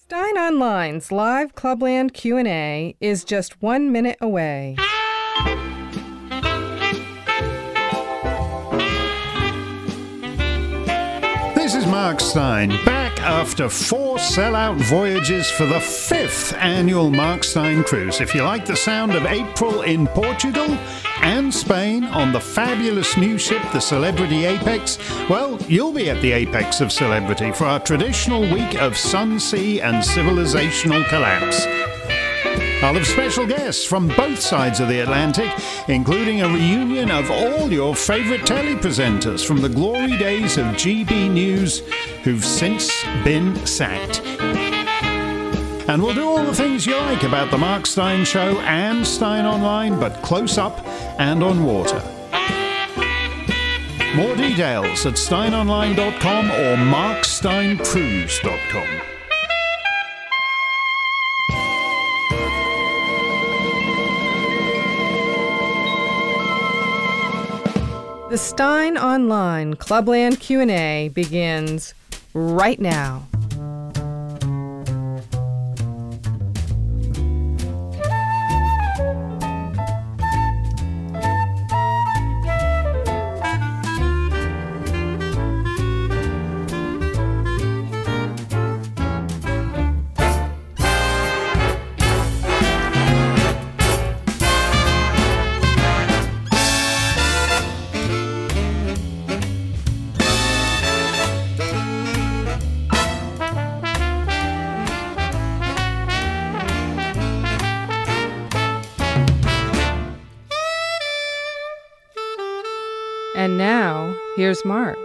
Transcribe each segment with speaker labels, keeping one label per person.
Speaker 1: Stein Online's live Clubland Q&A is just 1 minute away.
Speaker 2: This is Mark Stein, back after 4 sellout voyages for the 5th annual Mark Stein Cruise. If you like the sound of April in Portugal and Spain on the fabulous new ship, the Celebrity Apex, well, you'll be at the apex of celebrity for our traditional week of sun, sea and civilizational collapse. I'll have special guests from both sides of the Atlantic, including a reunion of all your favourite telepresenters from the glory days of GB News who've since been sacked. And we'll do all the things you like about the Mark Stein Show and Stein Online, but close up and on water. More details at steinonline.com or marksteincruise.com.
Speaker 1: The Stein Online Clubland Q&A begins right now. And now, here's Mark.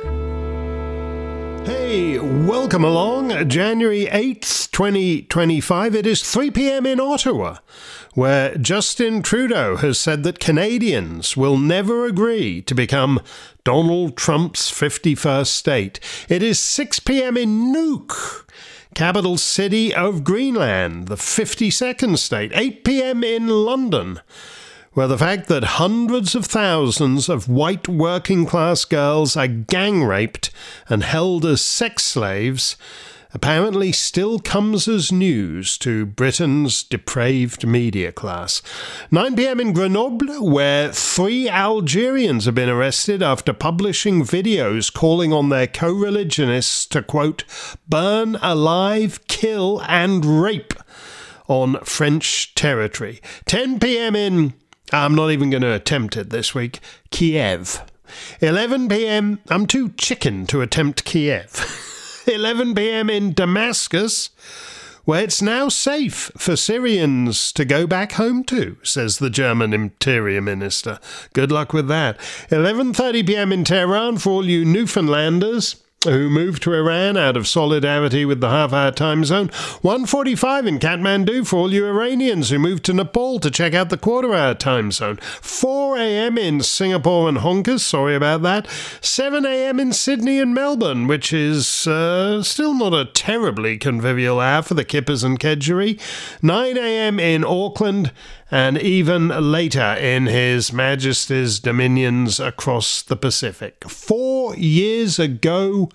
Speaker 2: Hey, welcome along. January 8th, 2025. It is 3 p.m. in Ottawa, where Justin Trudeau has said that Canadians will never agree to become Donald Trump's 51st state. It is 6 p.m. in Nuuk, capital city of Greenland, the 52nd state. 8 p.m. in London, where the fact that hundreds of thousands of white working-class girls are gang-raped and held as sex slaves apparently still comes as news to Britain's depraved media class. 9 p.m. in Grenoble, where 3 Algerians have been arrested after publishing videos calling on their co-religionists to, quote, burn alive, kill and rape on French territory. 10 p.m. in... I'm not even going to attempt it this week. Kiev. 11 p.m. I'm too chicken to attempt Kiev. 11 p.m. in Damascus, where it's now safe for Syrians to go back home to, says the German Interior Minister. Good luck with that. 11:30 p.m. in Tehran for all you Newfoundlanders who moved to Iran out of solidarity with the half-hour time zone. 1:45 in Kathmandu for all you Iranians who moved to Nepal to check out the quarter-hour time zone. 4 a.m. in Singapore and Hong Kong, sorry about that. 7 a.m. in Sydney and Melbourne, which is still not a terribly convivial hour for the Kippers and Kedgeree. 9 a.m. in Auckland, and even later in His Majesty's dominions across the Pacific. 4 years ago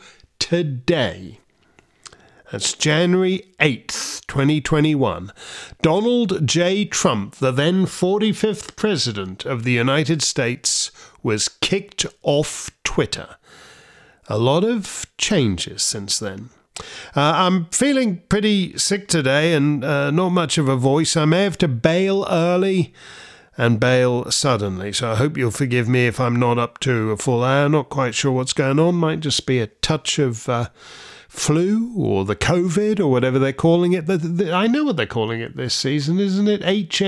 Speaker 2: today, that's January 8th, 2021, Donald J. Trump, the then 45th President of the United States, was kicked off Twitter. A lot of changes since then. I'm feeling pretty sick today and not much of a voice. I may have to bail early and bail suddenly, so I hope you'll forgive me if I'm not up to a full hour. Not quite sure what's going on. Might just be a touch of flu or the COVID or whatever they're calling it. I know what they're calling it this season, isn't it?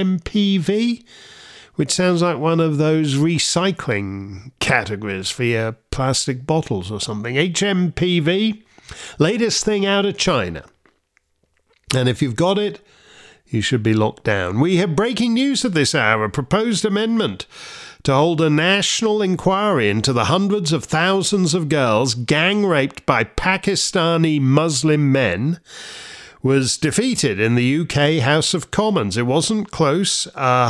Speaker 2: HMPV? Which sounds like one of those recycling categories for your plastic bottles or something. HMPV. Latest thing out of China. And if you've got it, you should be locked down. We have breaking news at this hour. A proposed amendment to hold a national inquiry into the hundreds of thousands of girls gang-raped by Pakistani Muslim men was defeated in the UK House of Commons. It wasn't close.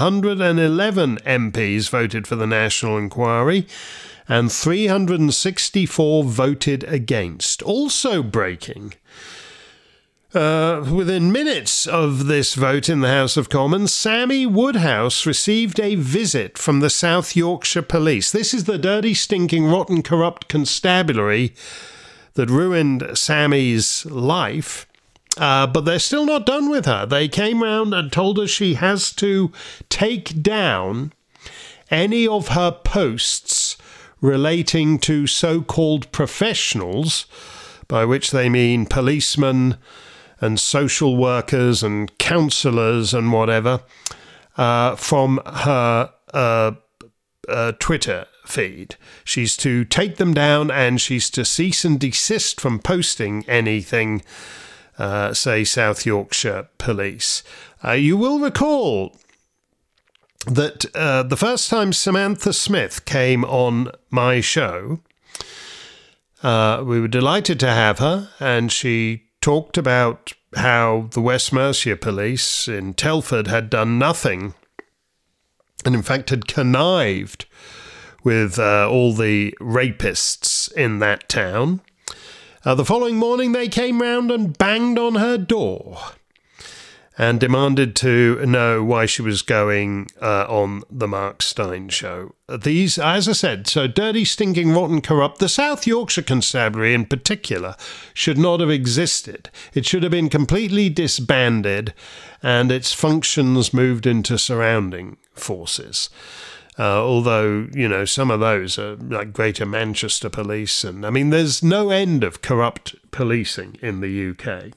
Speaker 2: 111 MPs voted for the national inquiry, and 364 voted against. Also breaking, Within minutes of this vote in the House of Commons, Sammy Woodhouse received a visit from the South Yorkshire Police. This is the dirty, stinking, rotten, corrupt constabulary that ruined Sammy's life. But they're still not done with her. They came round and told her she has to take down any of her posts relating to so-called professionals, by which they mean policemen and social workers and counsellors and whatever, from her Twitter feed. She's to take them down, and she's to cease and desist from posting anything, say, South Yorkshire Police. You will recall that the first time Samantha Smith came on my show, we were delighted to have her, and she talked about how the West Mercia Police in Telford had done nothing, and in fact had connived with all the rapists in that town. The following morning they came round and banged on her door and demanded to know why she was going on the Mark Steyn show. These, as I said, so dirty, stinking, rotten, corrupt. The South Yorkshire Constabulary in particular should not have existed. It should have been completely disbanded and its functions moved into surrounding forces. Although, you know, some of those are like Greater Manchester Police. And I mean, there's no end of corrupt policing in the UK.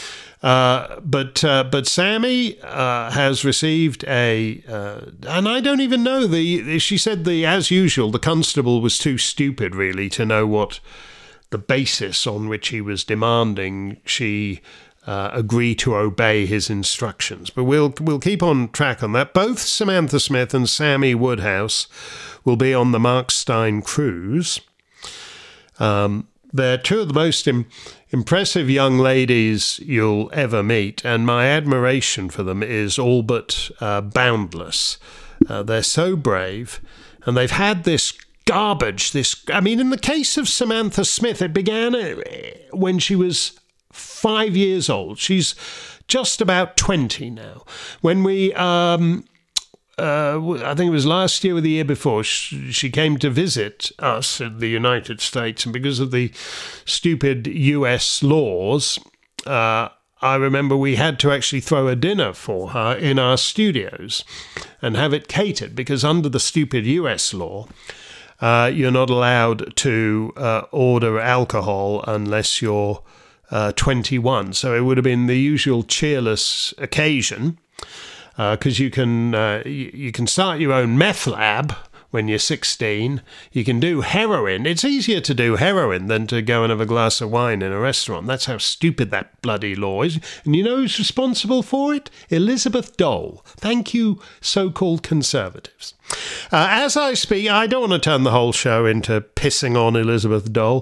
Speaker 2: But Sammy has received and I don't even know, she said as usual, the constable was too stupid really to know what the basis on which he was demanding she agree to obey his instructions. But we'll keep on track on that. Both Samantha Smith and Sammy Woodhouse will be on the Mark Steyn cruise. They're two of the most impressive young ladies you'll ever meet, and my admiration for them is all but boundless. They're so brave, and they've had this garbage, in the case of Samantha Smith, it began when she was 5 years old. She's just about 20 now. When we... I think it was last year or the year before, she came to visit us in the United States, and because of the stupid US laws, I remember we had to actually throw a dinner for her in our studios and have it catered, because under the stupid US law, you're not allowed to order alcohol unless you're 21. So it would have been the usual cheerless occasion. Because you can start your own meth lab when you're 16. You can do heroin. It's easier to do heroin than to go and have a glass of wine in a restaurant. That's how stupid that bloody law is. And you know who's responsible for it? Elizabeth Dole. Thank you, so-called conservatives. As I speak, I don't want to turn the whole show into pissing on Elizabeth Dole.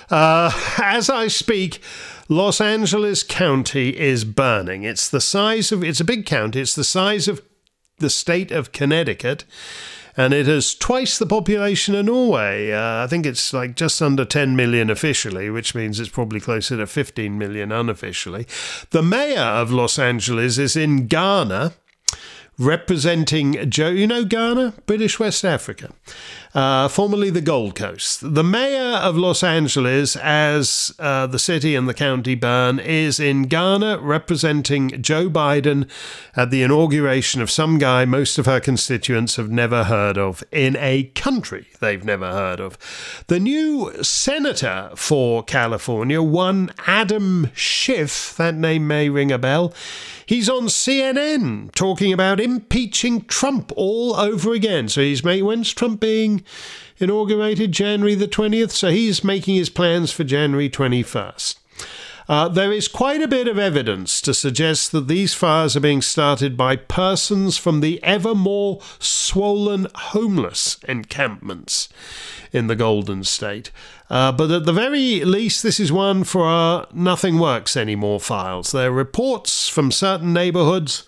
Speaker 2: As I speak, Los Angeles County is burning. It's a big county. It's the size of the state of Connecticut, and it has twice the population of Norway. I think it's like just under 10 million officially, which means it's probably closer to 15 million unofficially. The mayor of Los Angeles is in Ghana, representing Ghana, British West Africa, formerly the Gold Coast. The mayor of Los Angeles, as the city and the county burn, is in Ghana representing Joe Biden at the inauguration of some guy most of her constituents have never heard of in a country they've never heard of. The new senator for California, one Adam Schiff, that name may ring a bell. He's on CNN talking about impeaching Trump all over again. So when's Trump being inaugurated? January the 20th. So he's making his plans for January 21st. There is quite a bit of evidence to suggest that these fires are being started by persons from the ever more swollen homeless encampments in the Golden State. But at the very least, this is one for our Nothing Works Anymore files. There are reports from certain neighborhoods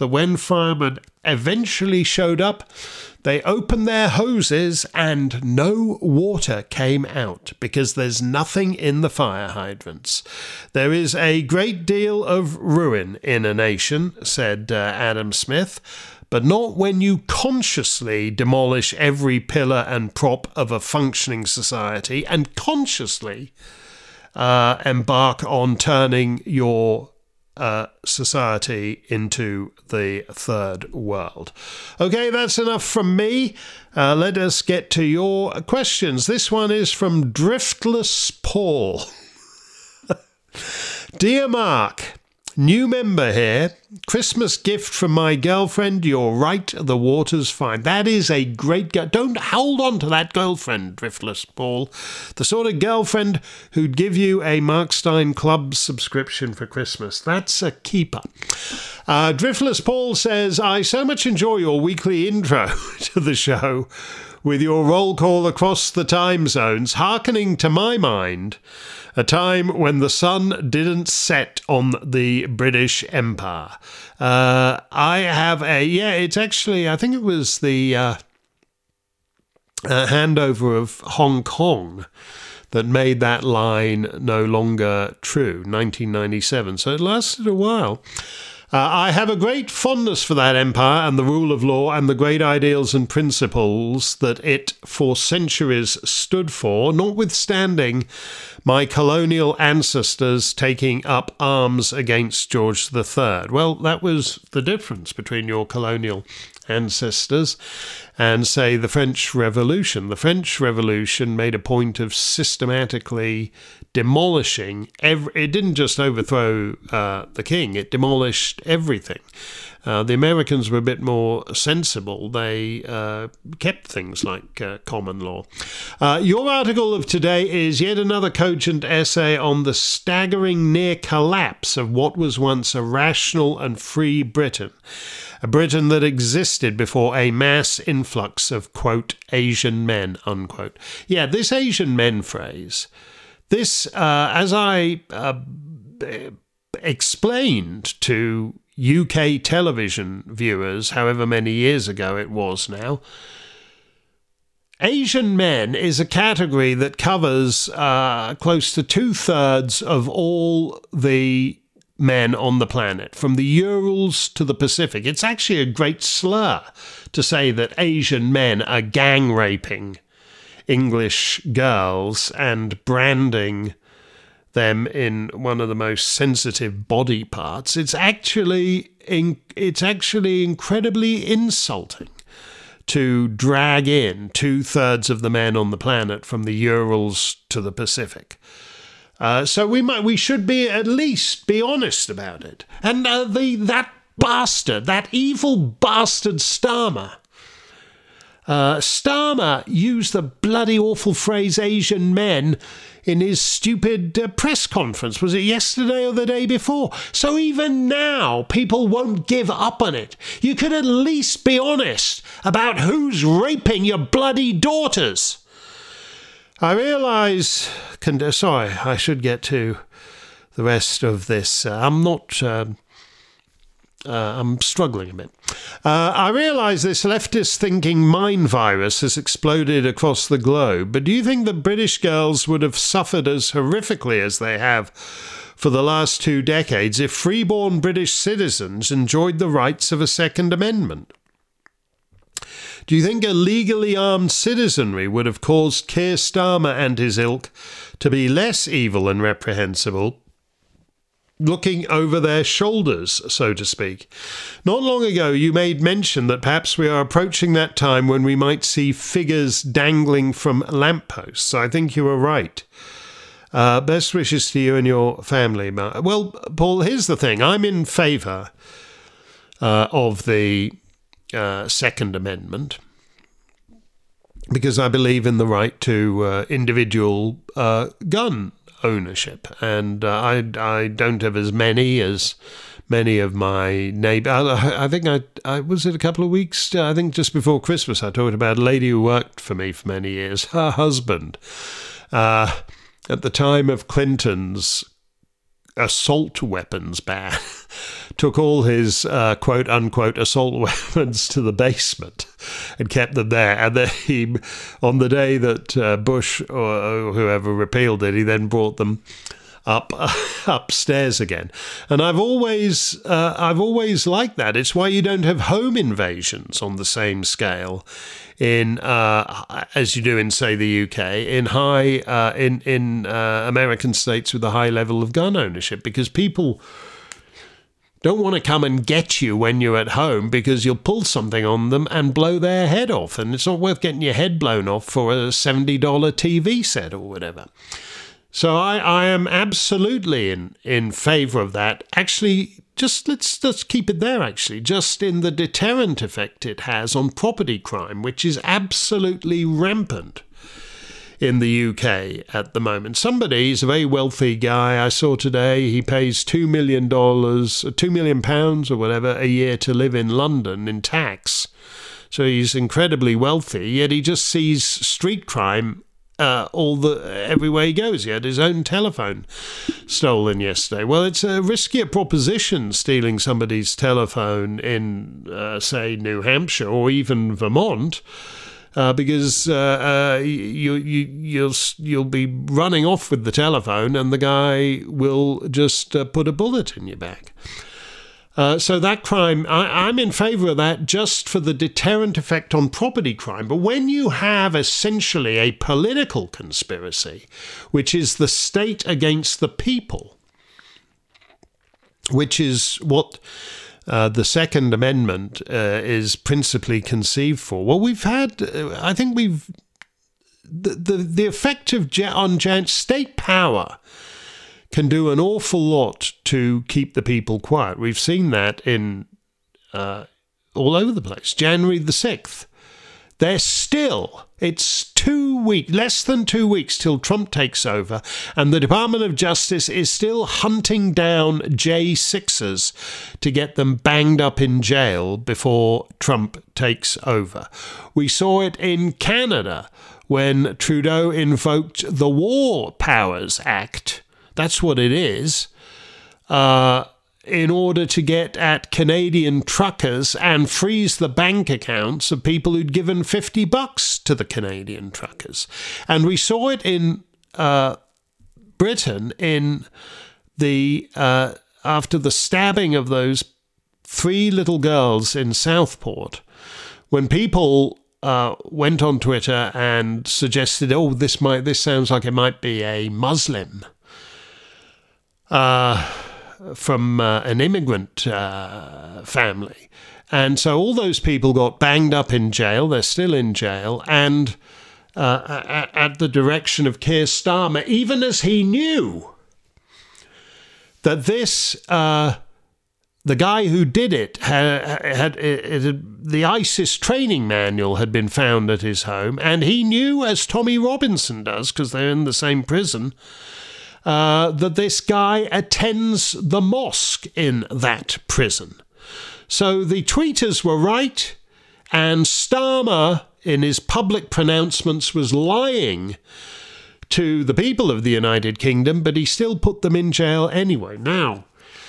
Speaker 2: that when firemen eventually showed up, they opened their hoses and no water came out because there's nothing in the fire hydrants. There is a great deal of ruin in a nation, said Adam Smith, but not when you consciously demolish every pillar and prop of a functioning society and consciously embark on turning your society into the third world. Okay, that's enough from me. Let us get to your questions. This one is from Driftless Paul. Dear Mark, new member here. Christmas gift from my girlfriend. You're right, the water's fine. That is a great don't hold on to that girlfriend, Driftless Paul. The sort of girlfriend who'd give you a Mark Stein Club subscription for Christmas. That's a keeper. Driftless Paul says, I so much enjoy your weekly intro to the show with your roll call across the time zones, hearkening to my mind a time when the sun didn't set on the British Empire. I have it's actually, I think it was the handover of Hong Kong that made that line no longer true, 1997. So it lasted a while. I have a great fondness for that empire and the rule of law and the great ideals and principles that it for centuries stood for, notwithstanding my colonial ancestors taking up arms against George III. Well, that was the difference between your colonial ancestors and, say, the French Revolution. The French Revolution made a point of systematically demolishing it didn't just overthrow the king, it demolished everything. The Americans were a bit more sensible. They kept things like common law. Your article of today is yet another cogent essay on the staggering near collapse of what was once a rational and free Britain. A Britain that existed before a mass influx of, quote, Asian men, unquote. Yeah, this Asian men phrase, this, as I explained to UK television viewers, however many years ago it was now, Asian men is a category that covers close to 2/3 of all the men on the planet, from the Urals to the Pacific. It's actually a great slur to say that Asian men are gang raping English girls and branding them in one of the most sensitive body parts. It's actually incredibly insulting to drag in 2/3 of the men on the planet from the Urals to the Pacific. So we should at least be honest about it. And that evil bastard Starmer. Starmer used the bloody awful phrase Asian men in his stupid press conference. Was it yesterday or the day before? So even now, people won't give up on it. You could at least be honest about who's raping your bloody daughters. I realise... Sorry, I should get to the rest of this. I'm struggling a bit. I realise this leftist thinking mind virus has exploded across the globe, but do you think that British girls would have suffered as horrifically as they have for the last 2 decades if freeborn British citizens enjoyed the rights of a Second Amendment? Do you think a legally armed citizenry would have caused Keir Starmer and his ilk to be less evil and reprehensible, looking over their shoulders, so to speak? Not long ago, you made mention that perhaps we are approaching that time when we might see figures dangling from lampposts. I think you were right. Best wishes to you and your family. Well, Paul, here's the thing. I'm in favour of the Second Amendment because I believe in the right to individual gun ownership, and I don't have as many of my neighbours. I think I was it a couple of weeks, I think just before Christmas, I talked about a lady who worked for me for many years. Her husband, at the time of Clinton's assault weapons ban, took all his quote-unquote assault weapons to the basement and kept them there. And then he, on the day that Bush or whoever repealed it, he then brought them upstairs again. And I've always liked that. It's why you don't have home invasions on the same scale in as you do in, say, the UK, in American states with a high level of gun ownership, because people don't want to come and get you when you're at home, because you'll pull something on them and blow their head off, and it's not worth getting your head blown off for a $70 TV set or whatever. So I am absolutely in favour of that. Actually, let's keep it there, actually, just in the deterrent effect it has on property crime, which is absolutely rampant in the UK at the moment. He's a very wealthy guy I saw today. He pays £2 million or whatever a year to live in London in tax. So he's incredibly wealthy, yet he just sees street crime everywhere he goes. He had his own telephone stolen yesterday. Well, it's a riskier proposition stealing somebody's telephone in, say, New Hampshire or even Vermont, because you'll be running off with the telephone, and the guy will just put a bullet in your back. So that crime, I'm in favour of that just for the deterrent effect on property crime. But when you have essentially a political conspiracy, which is the state against the people, which is what the Second Amendment is principally conceived for. Well, the effect on state power can do an awful lot to keep the people quiet. We've seen that in all over the place. January the 6th. It's less than 2 weeks till Trump takes over, and the Department of Justice is still hunting down J6ers to get them banged up in jail before Trump takes over. We saw it in Canada when Trudeau invoked the War Powers Act. That's what it is. In order to get at Canadian truckers and freeze the bank accounts of people who'd given $50 to the Canadian truckers. And we saw it in Britain in the after the stabbing of those 3 little girls in Southport, when people went on Twitter and suggested, this sounds like it might be a Muslim from an immigrant family. And so all those people got banged up in jail. They're still in jail. And at the direction of Keir Starmer, even as he knew that the guy who did it had the ISIS training manual had been found at his home. And he knew, as Tommy Robinson does, because they're in the same prison, that this guy attends the mosque in that prison. So the tweeters were right, and Starmer, in his public pronouncements, was lying to the people of the United Kingdom, but he still put them in jail anyway. Now,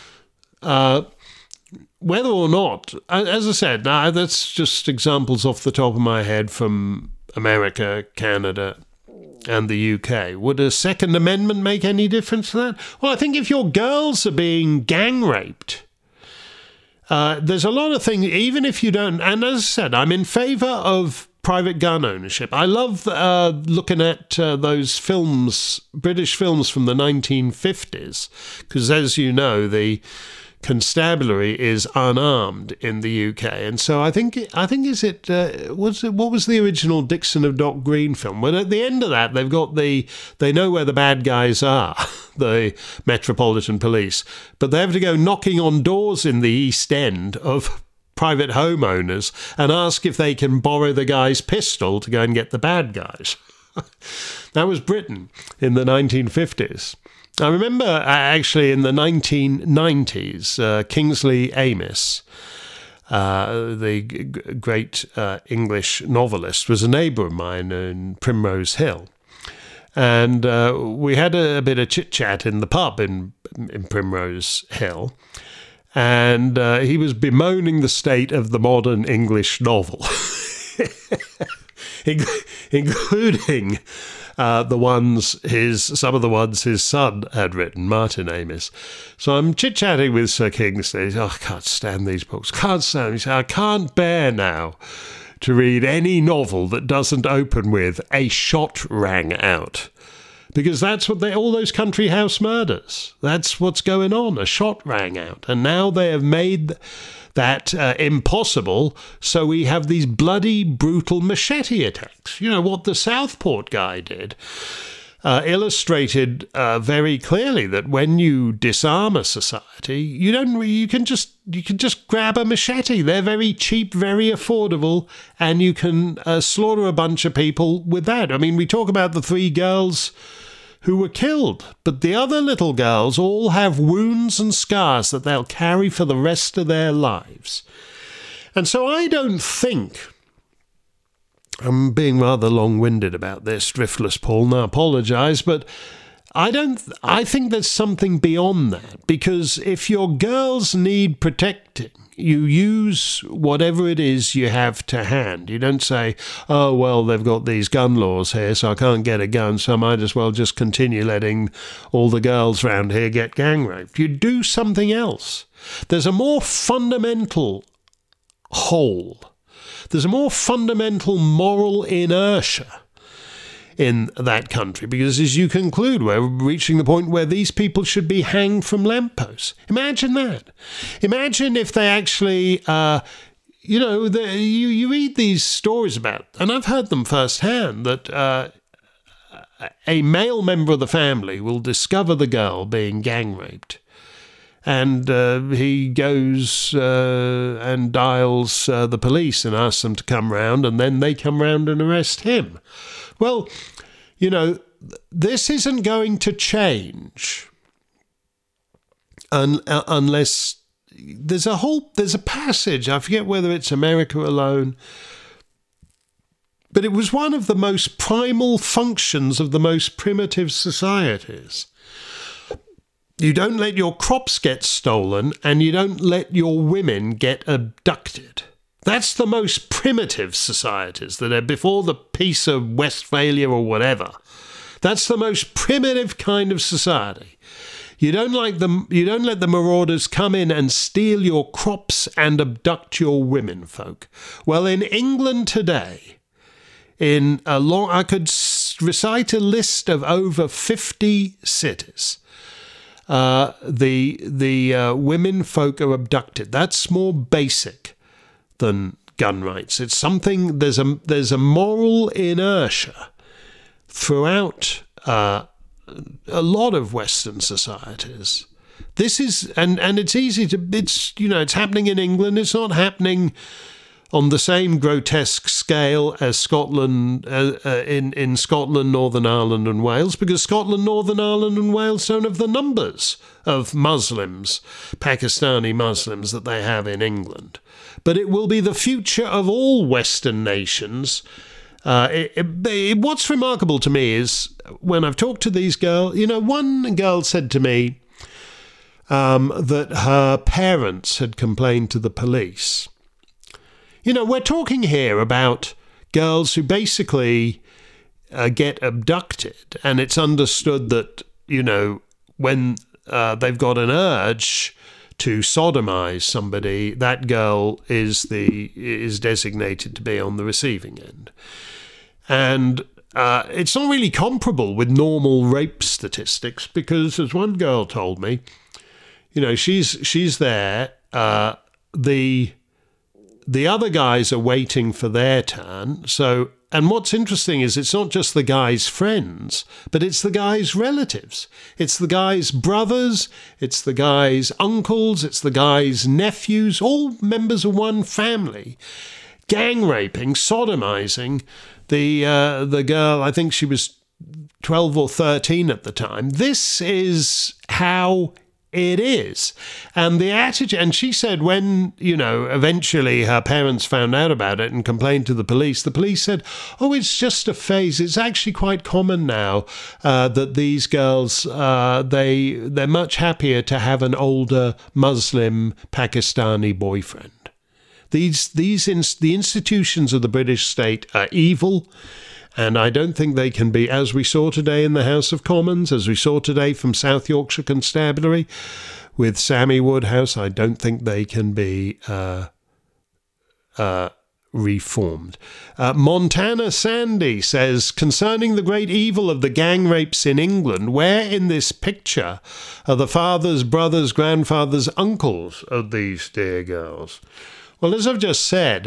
Speaker 2: whether or not, as I said, now that's just examples off the top of my head from America, Canada, and the UK. Would a Second Amendment make any difference to that? Well, I think if your girls are being gang raped, there's a lot of things, even if you don't, and as I said, I'm in favour of private gun ownership. I love looking at those films, British films from the 1950s, because as you know, the constabulary is unarmed in the UK, and so I think what was the original Dixon of Dock Green film? Well, at the end of that, they know where the bad guys are, the Metropolitan Police, but they have to go knocking on doors in the East End of private homeowners and ask if they can borrow the guy's pistol to go and get the bad guys. That was Britain in the 1950s. I remember actually in the 1990s, Kingsley Amis, the great English novelist, was a neighbour of mine in Primrose Hill. And we had a bit of chit-chat in the pub in Primrose Hill. And he was bemoaning the state of the modern English novel, including some of the ones his son had written, Martin Amis. So I'm chit-chatting with Sir Kingsley. Oh, I can't stand these books. Can't stand them. He said, I can't bear now to read any novel that doesn't open with "a shot rang out." Because that's what all those country house murders, that's what's going on. A shot rang out. And now they have made that impossible, so we have these bloody, brutal machete attacks. You know, what the Southport guy did illustrated very clearly that when you disarm a society, you can just grab a machete. They're very cheap, very affordable, and you can slaughter a bunch of people with that. I mean, we talk about the 3 girls who were killed, but the other little girls all have wounds and scars that they'll carry for the rest of their lives. And so I don't think, I'm being rather long-winded about this, Driftless Paul, and I apologise, but I think there's something beyond that, because if your girls need protecting, you use whatever it is you have to hand. You don't say, oh, well, they've got these gun laws here, so I can't get a gun, so I might as well just continue letting all the girls round here get gang raped. You do something else. There's a more fundamental hole. There's a more fundamental moral inertia in that country, because as you conclude, we're reaching the point where these people should be hanged from lampposts. Imagine that. Imagine if they actually, you read these stories about, and I've heard them firsthand, that a male member of the family will discover the girl being gang raped. And he goes and dials the police and asks them to come round, and then they come round and arrest him. Well, you know, this isn't going to change unless there's a passage, I forget whether it's America Alone, but it was one of the most primal functions of the most primitive societies. You don't let your crops get stolen, and you don't let your women get abducted. That's the most primitive societies that are before the Peace of Westphalia or whatever. That's the most primitive kind of society. You don't let the marauders come in and steal your crops and abduct your women folk. Well, in England today, I could recite a list of over 50 cities. The women folk are abducted. That's more basic than gun rights. It's something. There's a moral inertia throughout a lot of Western societies. This is and it's easy to. It's happening in England. It's not happening on the same grotesque scale as Scotland, in Scotland, Northern Ireland and Wales, because Scotland, Northern Ireland and Wales don't have the numbers of Muslims, Pakistani Muslims, that they have in England. But it will be the future of all Western nations. What's remarkable to me is when I've talked to these girls, one girl said to me that her parents had complained to the police. We're talking here about girls who basically get abducted, and it's understood that, when they've got an urge to sodomize somebody, that girl is designated to be on the receiving end. And it's not really comparable with normal rape statistics, because as one girl told me, she's there, the other guys are waiting for their turn. So, and what's interesting is it's not just the guy's friends, but it's the guy's relatives. It's the guy's brothers, it's the guy's uncles, it's the guy's nephews, all members of one family, gang raping, sodomizing the girl. I think she was 12 or 13 at the time. This is how it is. And the attitude, and she said when, eventually her parents found out about it and complained to the police said, oh, it's just a phase. It's actually quite common now that these girls, they're much happier to have an older Muslim Pakistani boyfriend. The institutions of the British state are evil, and I don't think they can be, as we saw today in the House of Commons, as we saw today from South Yorkshire Constabulary with Sammy Woodhouse, I don't think they can be reformed. Montana Sandy says, concerning the great evil of the gang rapes in England, where in this picture are the fathers, brothers, grandfathers, uncles of these dear girls? Well, as I've just said,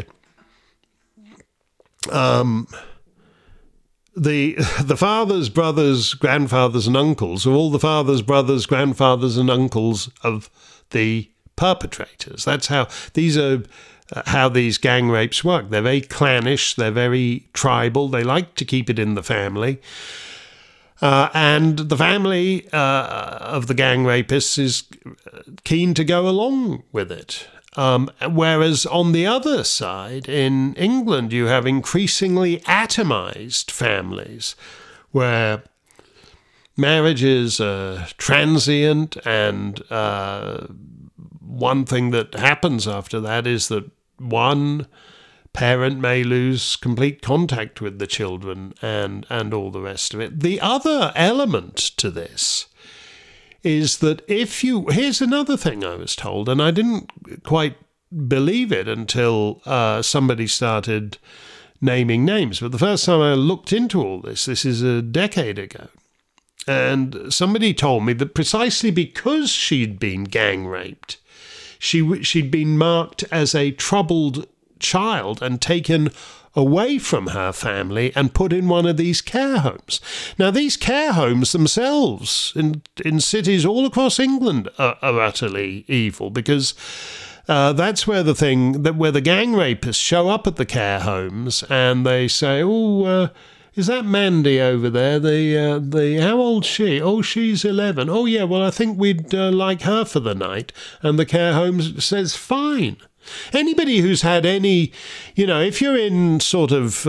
Speaker 2: the fathers, brothers, grandfathers, and uncles are all the fathers, brothers, grandfathers, and uncles of the perpetrators. That's how these are. How these gang rapes work. They're very clannish. They're very tribal. They like to keep it in the family. And the family of the gang rapists is keen to go along with it. Whereas on the other side, in England, you have increasingly atomized families where marriages are transient, and one thing that happens after that is that one parent may lose complete contact with the children and all the rest of it. The other element to this is that here's another thing I was told, and I didn't quite believe it until somebody started naming names. But the first time I looked into all this is a decade ago, and somebody told me that precisely because she'd been gang raped, she'd been marked as a troubled child and taken away from her family and put in one of these care homes. Now, these care homes themselves in cities all across England are utterly evil, because that's where where the gang rapists show up at the care homes and they say, is that Mandy over there? How old's she? Oh, she's 11. Oh, yeah, well, I think we'd like her for the night. And the care home says, fine. Anybody who's had any, if you're in sort of,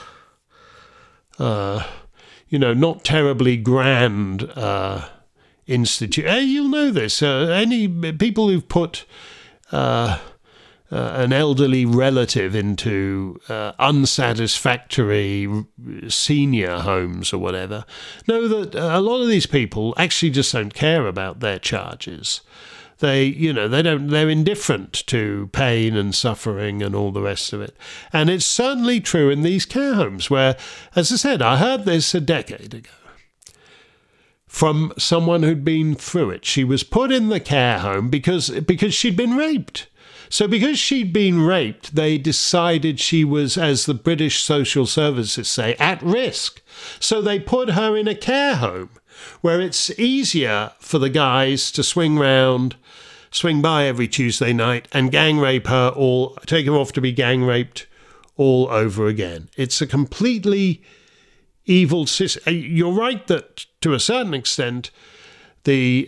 Speaker 2: not terribly grand institute, you'll know this. Any people who've put an elderly relative into unsatisfactory senior homes or whatever, know that a lot of these people actually just don't care about their charges. They're indifferent to pain and suffering and all the rest of it. And it's certainly true in these care homes where, as I said, I heard this a decade ago from someone who'd been through it. She was put in the care home because she'd been raped. So because she'd been raped, they decided she was, as the British social services say, at risk. So they put her in a care home where it's easier for the guys to swing by every Tuesday night and gang rape her, or take her off to be gang raped all over again. It's a completely evil system. You're right that to a certain extent, the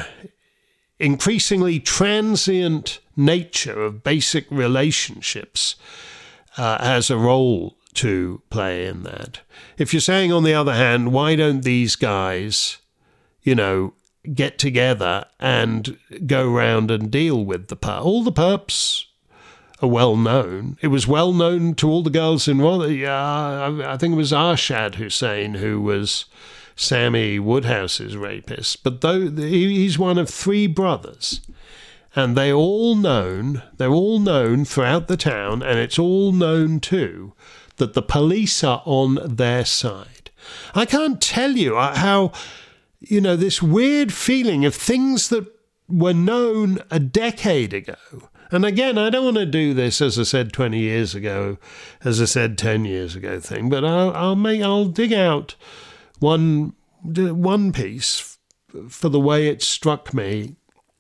Speaker 2: increasingly transient nature of basic relationships has a role to play in that. If you're saying, on the other hand, why don't these guys, get together and go round and deal with all the perps are well known. It was well known to all the girls in I think it was Arshad Hussain who was Sammy Woodhouse's rapist, but he's one of three brothers. And they're all known throughout the town, and it's all known too that the police are on their side. I can't tell you how, this weird feeling of things that were known a decade ago. And again, I don't want to do this, as I said 20 years ago, as I said 10 years ago thing, but I'll dig out one piece for the way it struck me,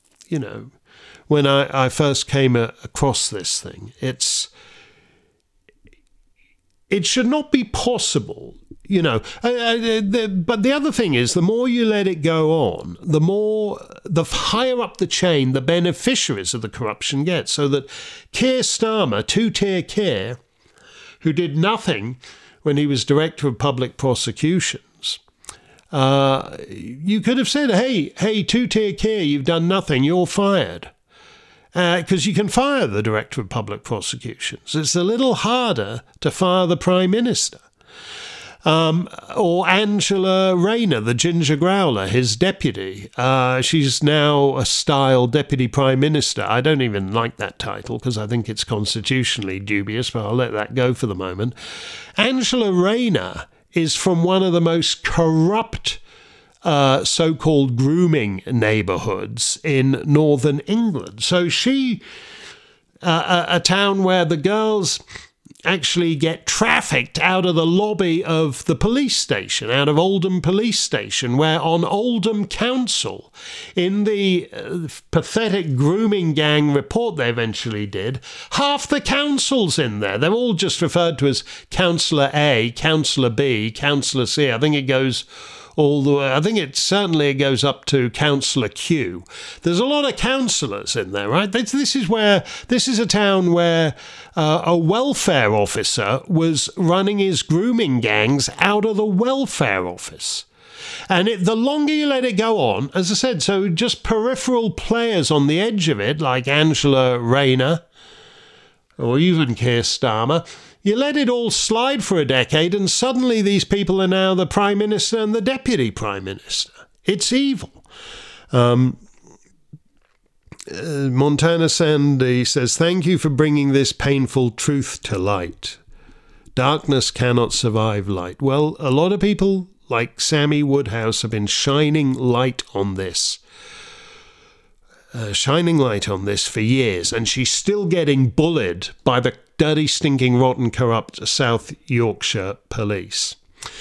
Speaker 2: when I first came across this thing. It should not be possible, But the other thing is, the more you let it go on, the higher up the chain the beneficiaries of the corruption get. So that Keir Starmer, two-tier Keir, who did nothing when he was Director of Public Prosecutions, you could have said, hey, two-tier Keir, you've done nothing, you're fired. Because you can fire the Director of Public Prosecutions. It's a little harder to fire the Prime Minister. Or Angela Rayner, the Ginger Growler, his deputy. She's now a styled Deputy Prime Minister. I don't even like that title because I think it's constitutionally dubious, but I'll let that go for the moment. Angela Rayner is from one of the most corrupt so-called grooming neighbourhoods in northern England. So she, a town where the girls actually get trafficked out of the lobby of the police station, out of Oldham Police Station, where on Oldham Council, in the pathetic grooming gang report they eventually did, half the council's in there. They're all just referred to as Councillor A, Councillor B, Councillor C. I think it goes all the way. I think it goes up to Councillor Q. There's a lot of councillors in there, right? This is a town where a welfare officer was running his grooming gangs out of the welfare office. And the longer you let it go on, as I said, so just peripheral players on the edge of it, like Angela Rayner or even Keir Starmer, you let it all slide for a decade and suddenly these people are now the Prime Minister and the Deputy Prime Minister. It's evil. Montana Sandy says, thank you for bringing this painful truth to light. Darkness cannot survive light. Well, a lot of people like Sammy Woodhouse have been shining light on this. For years, and she's still getting bullied by the dirty, stinking, rotten, corrupt South Yorkshire police.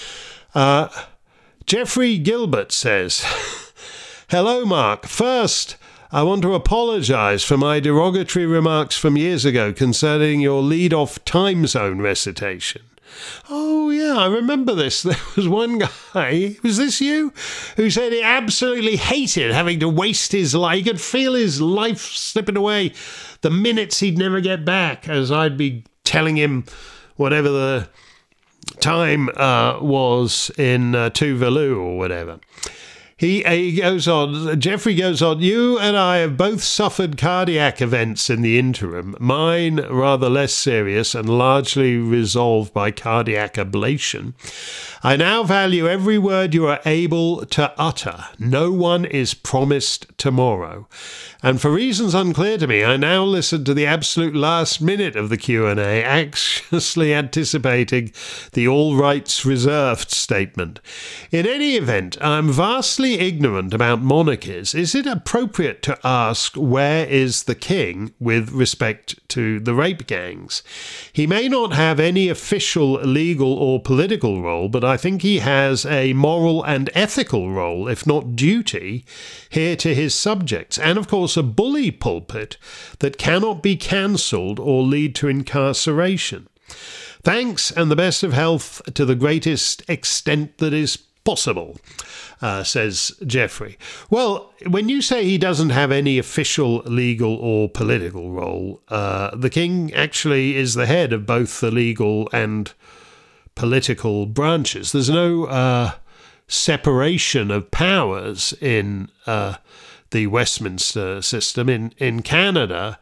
Speaker 2: Jeffrey Gilbert says, hello, Mark. First, I want to apologise for my derogatory remarks from years ago concerning your lead-off time zone recitation. Oh, yeah, I remember this. There was one guy, was this you? Who said he absolutely hated having to waste his life. He could feel his life slipping away, the minutes he'd never get back, as I'd be telling him whatever the time was in Tuvalu or whatever. He goes on, Jeffrey goes on, you and I have both suffered cardiac events in the interim, mine rather less serious and largely resolved by cardiac ablation. I now value every word you are able to utter. No one is promised tomorrow. And for reasons unclear to me, I now listen to the absolute last minute of the Q&A, anxiously anticipating the all rights reserved statement. In any event, I'm vastly ignorant about monarchies. Is it appropriate to ask where is the king with respect to the rape gangs? He may not have any official, legal or political role, but I think he has a moral and ethical role, if not duty, here to his subjects, and of course a bully pulpit that cannot be cancelled or lead to incarceration. Thanks and the best of health to the greatest extent that is possible, says Jeffrey. Well, when you say he doesn't have any official, legal or political role, the king actually is the head of both the legal and political branches. There's no separation of powers in the Westminster system. In Canada,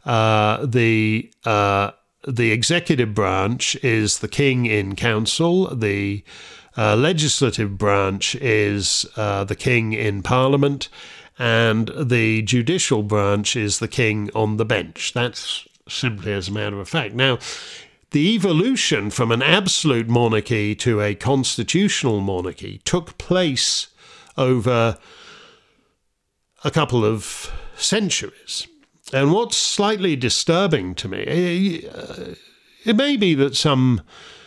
Speaker 2: the executive branch is the king in council. The legislative branch is the king in Parliament, and the judicial branch is the king on the bench. That's simply as a matter of fact. Now, the evolution from an absolute monarchy to a constitutional monarchy took place over a couple of centuries. And what's slightly disturbing to me, it may be that some,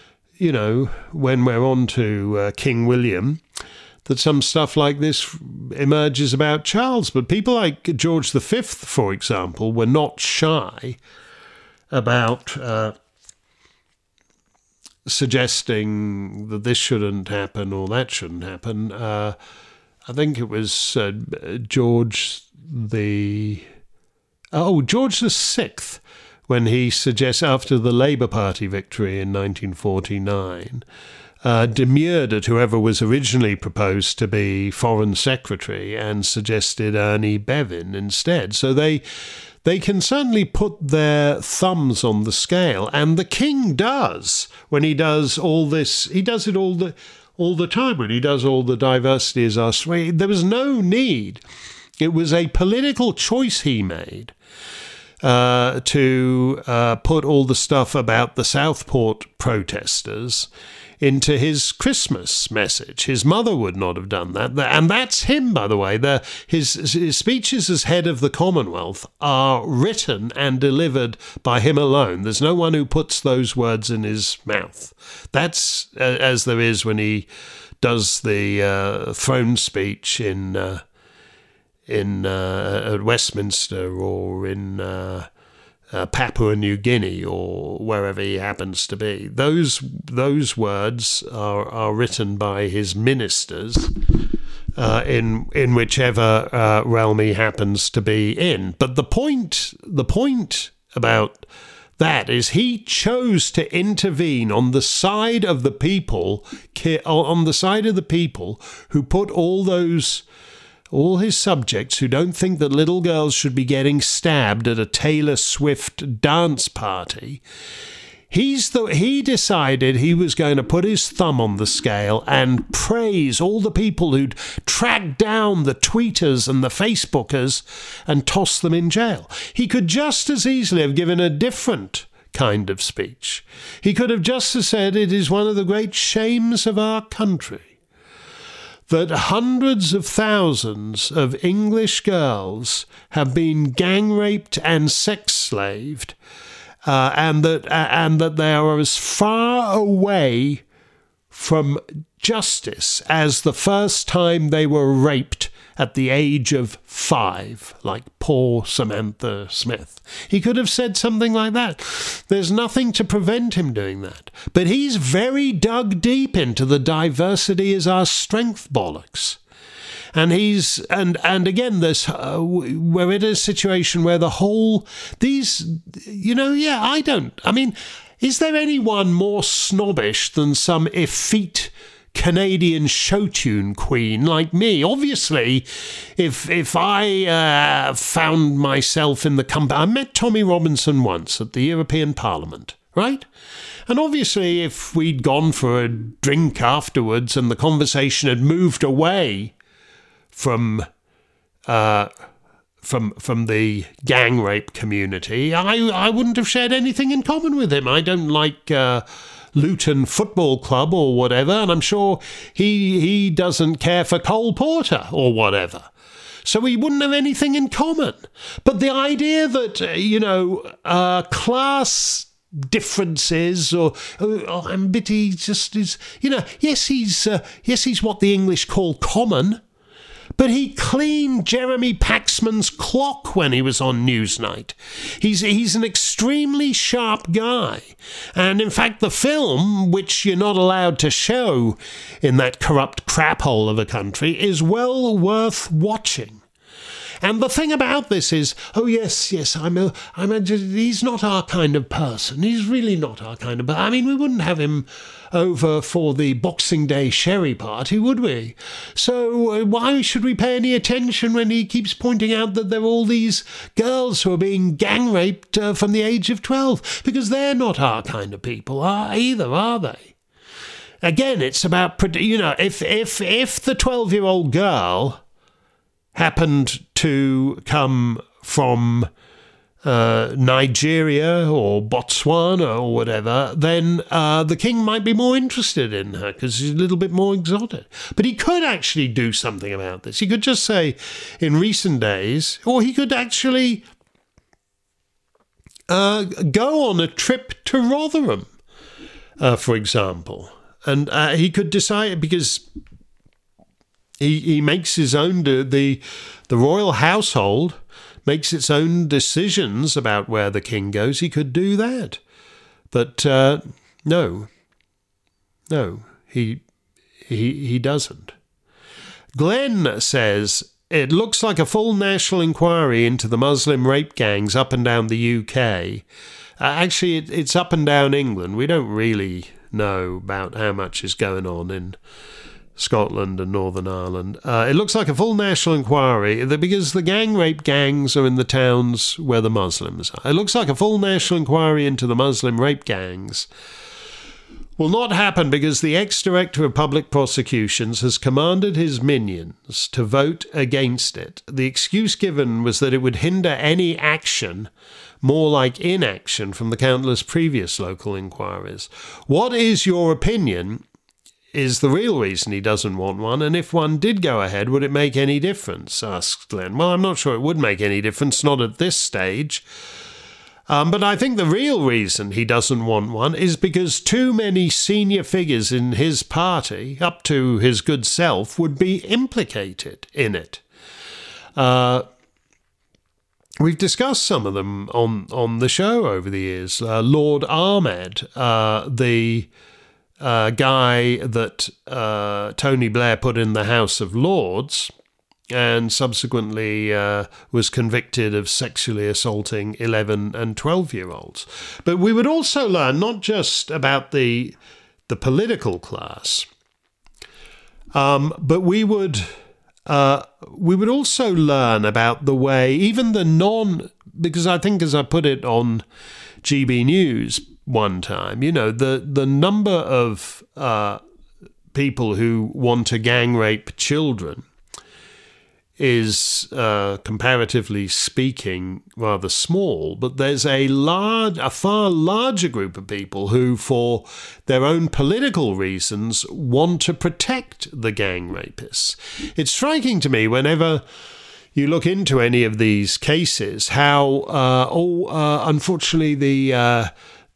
Speaker 2: when we're on to King William, that some stuff like this emerges about Charles. But people like George V, for example, were not shy about suggesting that this shouldn't happen or that shouldn't happen. I think it was George the Sixth, when he suggests, after the Labour Party victory in 1949, demurred at whoever was originally proposed to be Foreign Secretary and suggested Ernie Bevin instead. So they can certainly put their thumbs on the scale, and the king does when he does all this. He does it all the time when he does all the diversity is our sway. There was no need. It was a political choice he made to put all the stuff about the Southport protesters into his Christmas message. His mother would not have done that. And that's him, by the way. His speeches as head of the Commonwealth are written and delivered by him alone. There's no one who puts those words in his mouth. That's as there is when he does the throne speech at Westminster or in Papua New Guinea or wherever he happens to be. Those words are written by his ministers in whichever realm he happens to be in. But the point about that is he chose to intervene on the side of the people, who put all his subjects who don't think that little girls should be getting stabbed at a Taylor Swift dance party. He decided he was going to put his thumb on the scale and praise all the people who'd tracked down the tweeters and the Facebookers and tossed them in jail. He could just as easily have given a different kind of speech. He could have just as said, it is one of the great shames of our country that hundreds of thousands of English girls have been gang raped and sex slaved, and that they are as far away from justice as the first time they were raped at the age of 5, like poor Samantha Smith. He could have said something like that. There's nothing to prevent him doing that. But he's very dug deep into the diversity is our strength bollocks. And again, we're in a situation where is there anyone more snobbish than some effete Canadian show tune queen like me? Obviously, if I found myself in the company, I met Tommy Robinson once at the European Parliament, right? And obviously, if we'd gone for a drink afterwards and the conversation had moved away from the gang rape community, I wouldn't have shared anything in common with him. I don't like Luton Football Club or whatever, and I'm sure he doesn't care for Cole Porter or whatever. So we wouldn't have anything in common. But the idea that, class differences he just is, yes, he's what the English call common. But he cleaned Jeremy Paxman's clock when he was on Newsnight. He's an extremely sharp guy. And in fact, the film, which you're not allowed to show in that corrupt crap hole of a country, is well worth watching. And the thing about this is, he's not our kind of person. He's really not our kind of person. I mean, we wouldn't have him over for the Boxing Day sherry party, would we? So why should we pay any attention when he keeps pointing out that there are all these girls who are being gang raped from the age of 12? Because they're not our kind of people either, are they? Again, it's about, if the 12-year-old girl happened to come from Nigeria or Botswana or whatever, then the king might be more interested in her because she's a little bit more exotic. But he could actually do something about this. He could just say, in recent days, or he could actually go on a trip to Rotherham, for example. And he could decide, because he makes his own, the royal household makes its own decisions about where the king goes. He could do that. But no, No, he doesn't. Glenn says, it looks like a full national inquiry into the Muslim rape gangs up and down the UK. Actually, it's up and down England. We don't really know about how much is going on in Scotland and Northern Ireland. It looks like a full national inquiry because the gang rape gangs are in the towns where the Muslims are. It looks like a full national inquiry into the Muslim rape gangs will not happen because the ex-director of public prosecutions has commanded his minions to vote against it. The excuse given was that it would hinder any action, more like inaction, from the countless previous local inquiries. What is your opinion is the real reason he doesn't want one, and if one did go ahead, would it make any difference? Asked Glenn. Well, I'm not sure it would make any difference, not at this stage. But I think the real reason he doesn't want one is because too many senior figures in his party, up to his good self, would be implicated in it. We've discussed some of them on the show over the years. Lord Ahmed, the guy that Tony Blair put in the House of Lords, and subsequently was convicted of sexually assaulting 11 and 12-year-olds. But we would also learn not just about the political class, but we would also learn about the way even because I think, as I put it on GB News one time, the number of people who want to gang rape children is, comparatively speaking, rather small, but there's a far larger group of people who, for their own political reasons, want to protect the gang rapists. It's striking to me whenever you look into any of these cases how, unfortunately, the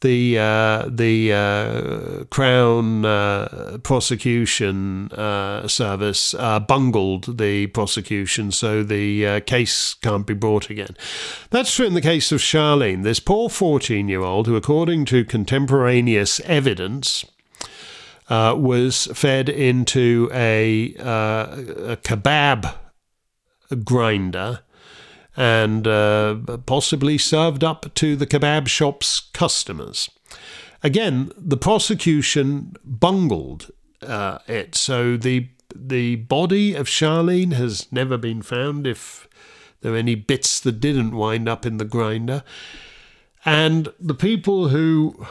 Speaker 2: Crown prosecution service bungled the prosecution, so the case can't be brought again. That's true in the case of Charlene, this poor 14-year-old who, according to contemporaneous evidence, was fed into a kebab grinder and possibly served up to the kebab shop's customers. Again, the prosecution bungled it, so the body of Charlene has never been found, if there are any bits that didn't wind up in the grinder. And the people who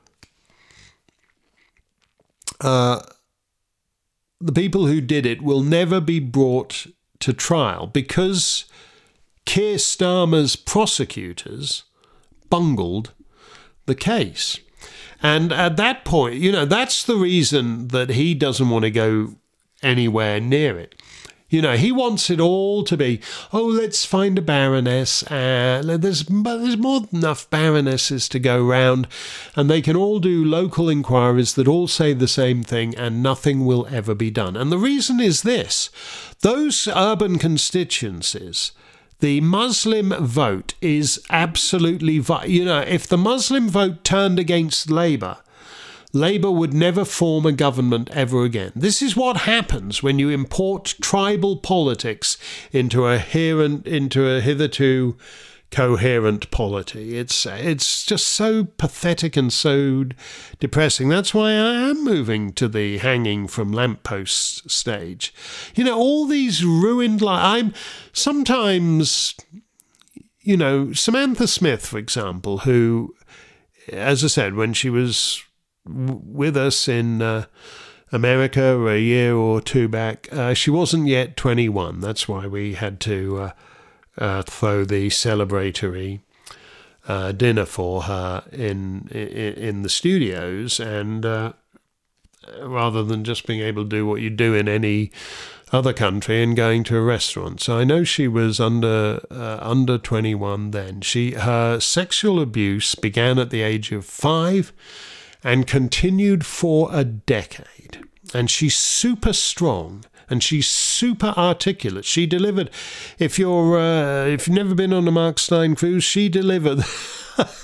Speaker 2: did it will never be brought to trial because Keir Starmer's prosecutors bungled the case. And at that point, that's the reason that he doesn't want to go anywhere near it. He wants it all to be, let's find a baroness. There's more than enough baronesses to go round, and they can all do local inquiries that all say the same thing, and nothing will ever be done. And the reason is this. Those urban constituencies, the Muslim vote is absolutely if the Muslim vote turned against Labour, Labour would never form a government ever again. This is what happens when you import tribal politics into a hitherto coherent polity. It's just so pathetic and so depressing. That's why I am moving to the hanging from lampposts stage. All these ruined lives. I'm sometimes, Samantha Smith, for example, who, as I said, when she was with us in America a year or two back, she wasn't yet 21. That's why we had to throw the celebratory dinner for her in the studios, and rather than just being able to do what you do in any other country and going to a restaurant. So I know she was under 21 then. Her sexual abuse began at the age of 5 and continued for a decade. And she's super strong. And she's super articulate. She delivered. If you've never been on a Mark Stein cruise, she delivered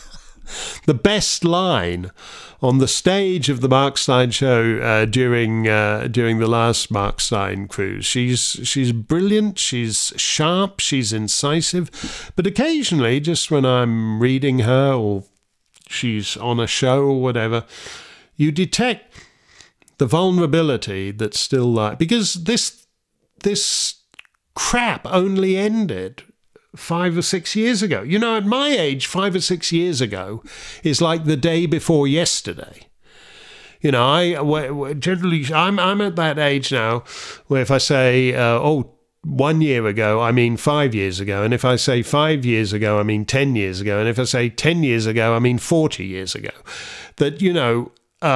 Speaker 2: the best line on the stage of the Mark Steyn show during the last Mark Steyn cruise. She's brilliant, she's sharp, she's incisive, but occasionally, just when I'm reading her or she's on a show or whatever, you detect the vulnerability that's still there, because this crap only ended 5 or 6 years ago. You know, at my age, 5 or 6 years ago is like the day before yesterday. You know, I'm at that age now where if I say, 1 year ago, I mean 5 years ago. And if I say 5 years ago, I mean 10 years ago. And if I say 10 years ago, I mean 40 years ago. That, you know,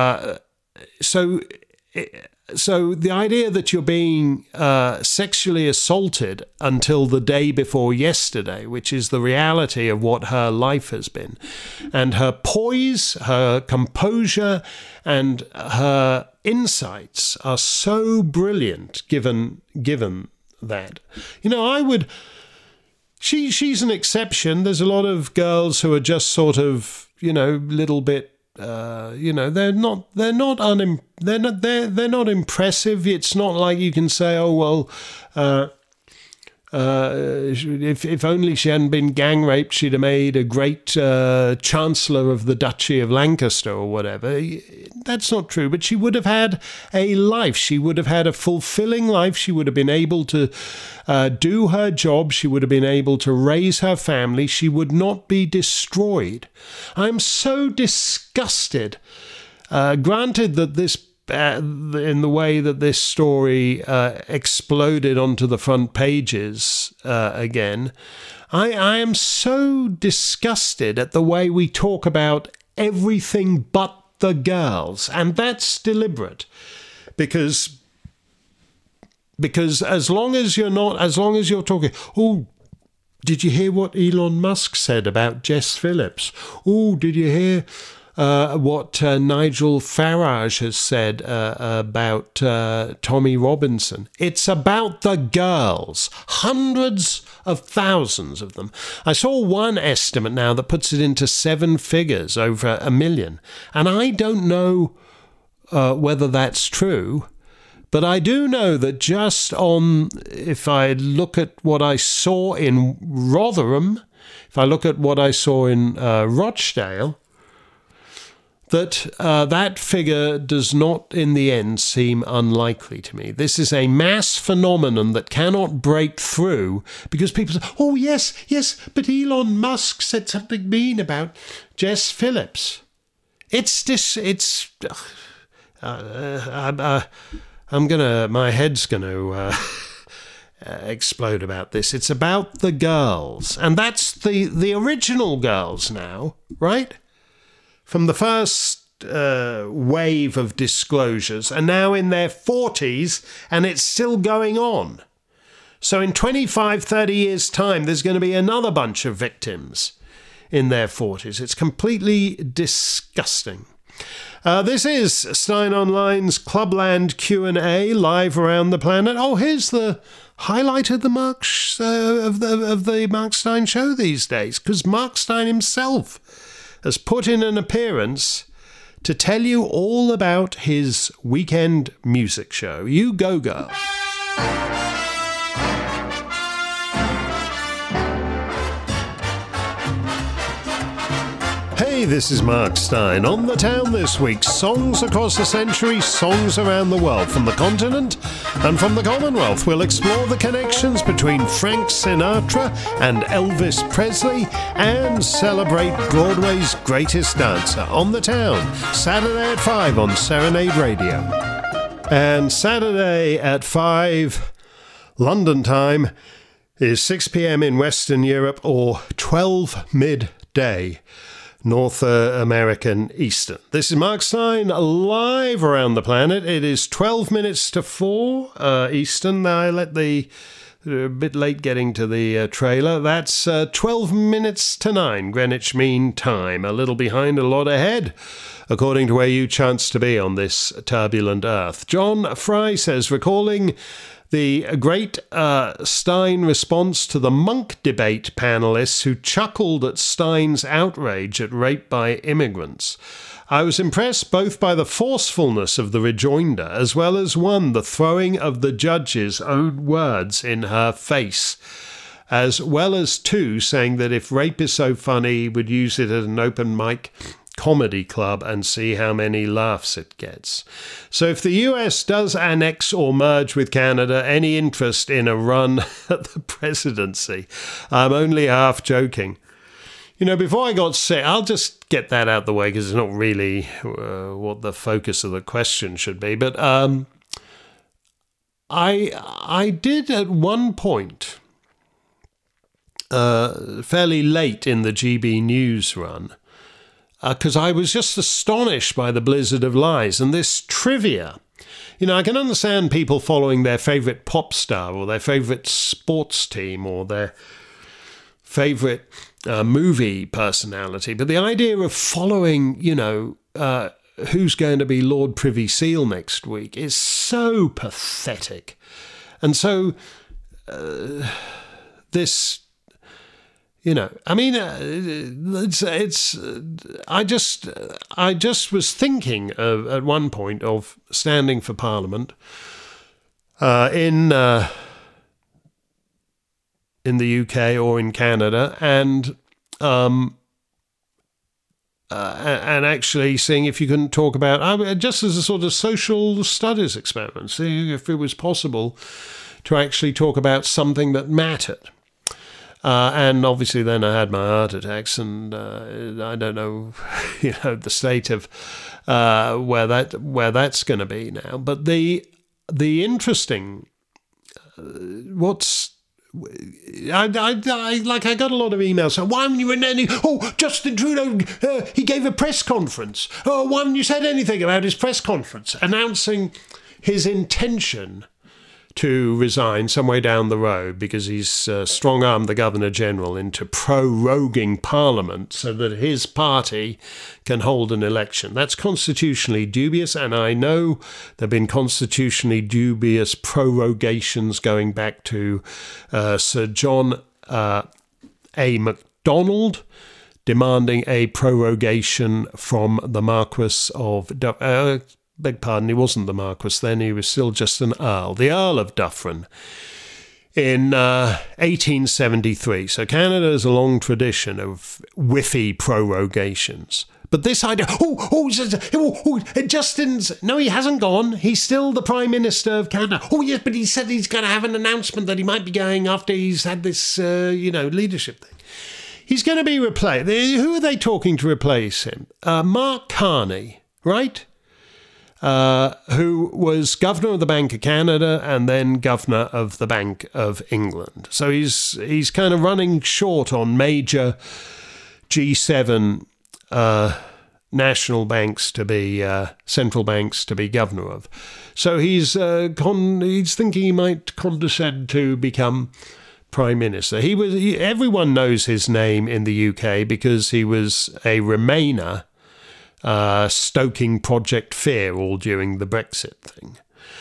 Speaker 2: So the idea that you're being sexually assaulted until the day before yesterday, which is the reality of what her life has been, and her poise, her composure, and her insights are so brilliant given that. You know, she's an exception. There's a lot of girls who are just sort of, you know, little bit, they're not impressive. It's not like you can say, oh well, if only she hadn't been gang raped, she'd have made a great Chancellor of the Duchy of Lancaster or whatever. That's not true. But she would have had a life. She would have had a fulfilling life. She would have been able to do her job. She would have been able to raise her family. She would not be destroyed. I'm so disgusted. Granted that this in the way that this story exploded onto the front pages again, I am so disgusted at the way we talk about everything but the girls, and that's deliberate, because as long as you're talking, oh, did you hear what Elon Musk said about Jess Phillips? Oh, did you hear what Nigel Farage has said about Tommy Robinson? It's about the girls. Hundreds of thousands of them. I saw one estimate now that puts it into 7 figures, over 1 million. And I don't know whether that's true, but I do know that just on, if I look at what I saw in Rotherham, if I look at what I saw in Rochdale, that figure does not, in the end, seem unlikely to me. This is a mass phenomenon that cannot break through because people say, oh, yes, but Elon Musk said something mean about Jess Phillips. My head's gonna explode about this. It's about the girls, and that's the original girls now, right? From the first wave of disclosures, are now in their 40s, and it's still going on. So in 25, 30 years' time, there's going to be another bunch of victims in their 40s. It's completely disgusting. This is Steyn Online's Clubland Q&A, live around the planet. Oh, here's the highlight of the Mark Steyn show these days, because Mark Steyn himself has put in an appearance to tell you all about his weekend music show. You go, girl. Hey, this is Mark Steyn. On the town this week, songs across the century, songs around the world, from the continent and from the Commonwealth. We'll explore the connections between Frank Sinatra and Elvis Presley and celebrate Broadway's greatest dancer. On the town, Saturday at 5 on Serenade Radio. And Saturday at 5 London time is 6 p.m. in Western Europe, or 12 midday North American Eastern. This is Mark Steyn, live around the planet. It is 12 minutes to 4 Eastern. Now I let a bit late getting to the trailer. That's 12 minutes to 9 Greenwich Mean Time. A little behind, a lot ahead, according to where you chance to be on this turbulent earth. John Fry says, recalling the great Stein response to the Munk debate panelists who chuckled at Stein's outrage at rape by immigrants. I was impressed both by the forcefulness of the rejoinder as well as the throwing of the judge's own words in her face, as well as saying that if rape is so funny, he would use it at an open mic comedy club and see how many laughs it gets. So if the US does annex or merge with Canada, any interest in a run at the presidency? I'm only half joking. Before I got sick, I'll just get that out the way because it's not really what the focus of the question should be. But I did at one point, fairly late in the GB News run, because I was just astonished by the blizzard of lies and this trivia. I can understand people following their favourite pop star or their favourite sports team or their favourite movie personality, but the idea of following, who's going to be Lord Privy Seal next week is so pathetic. And so this... I just was thinking at one point of standing for Parliament in the UK or in Canada, and actually seeing if you can talk about, just as a sort of social studies experiment, seeing if it was possible to actually talk about something that mattered. And obviously then I had my heart attacks, and I don't know, the state of where that's going to be now. But the interesting, I got a lot of emails. So why haven't you written anything? Oh, Justin Trudeau, he gave a press conference. Oh, why haven't you said anything about his press conference announcing his intention to resign some way down the road because he's strong-armed the Governor-General into proroguing Parliament so that his party can hold an election. That's constitutionally dubious, and I know there have been constitutionally dubious prorogations going back to Sir John A. Macdonald, demanding a prorogation from the Marquess of... beg pardon, he wasn't the Marquess then, he was still just an Earl, the Earl of Dufferin, in 1873. So Canada has a long tradition of whiffy prorogations. But this idea, Justin's, no, he hasn't gone. He's still the Prime Minister of Canada. Oh, yes, but he said he's going to have an announcement that he might be going after he's had this, leadership thing. He's going to be replaced. Who are they talking to replace him? Mark Carney, right? Who was Governor of the Bank of Canada and then Governor of the Bank of England. So he's kind of running short on major G7 national banks to be central banks to be governor of. So he's thinking he might condescend to become Prime Minister. Everyone knows his name in the UK because he was a Remainer, stoking Project Fear all during the Brexit thing.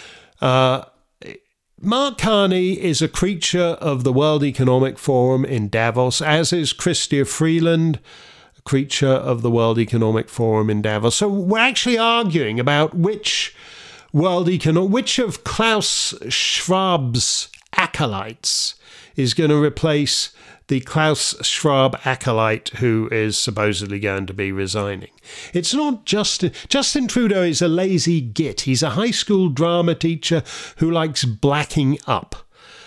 Speaker 2: Mark Carney is a creature of the World Economic Forum in Davos, as is Chrystia Freeland, a creature of the World Economic Forum in Davos. So we're actually arguing about which of Klaus Schwab's acolytes is going to replace the Klaus Schwab acolyte who is supposedly going to be resigning. It's not Justin Trudeau is a lazy git. He's a high school drama teacher who likes blacking up.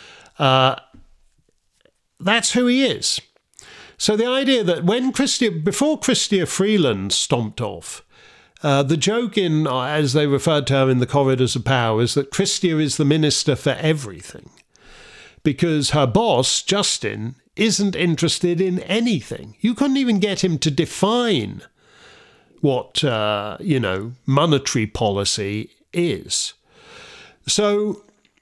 Speaker 2: That's who he is. So the idea that before Chrystia Freeland stomped off, the joke as they referred to her in the corridors of power, is that Chrystia is the minister for everything, because her boss, Justin, isn't interested in anything. You couldn't even get him to define what, monetary policy is. So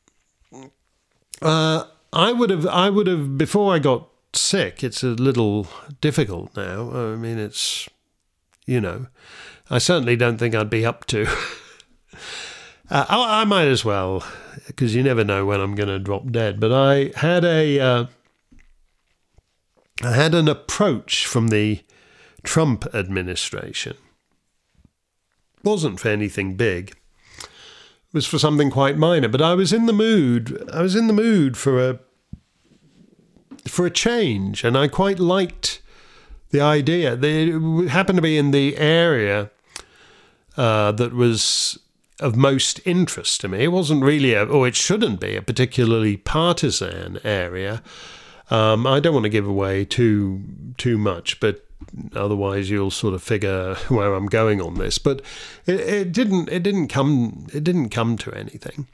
Speaker 2: I would have, before I got sick, it's a little difficult now. I mean, it's, I certainly don't think I'd be up to. I might as well because you never know when I'm going to drop dead. But I had an approach from the Trump administration. It wasn't for anything big. It was for something quite minor. But I was in the mood. I was in the mood for a change, and I quite liked the idea. They happened to be in the area that was of most interest to me. It wasn't really, or it shouldn't be, a particularly partisan area. I don't want to give away too much, but otherwise you'll sort of figure where I'm going on this. But it didn't come to anything.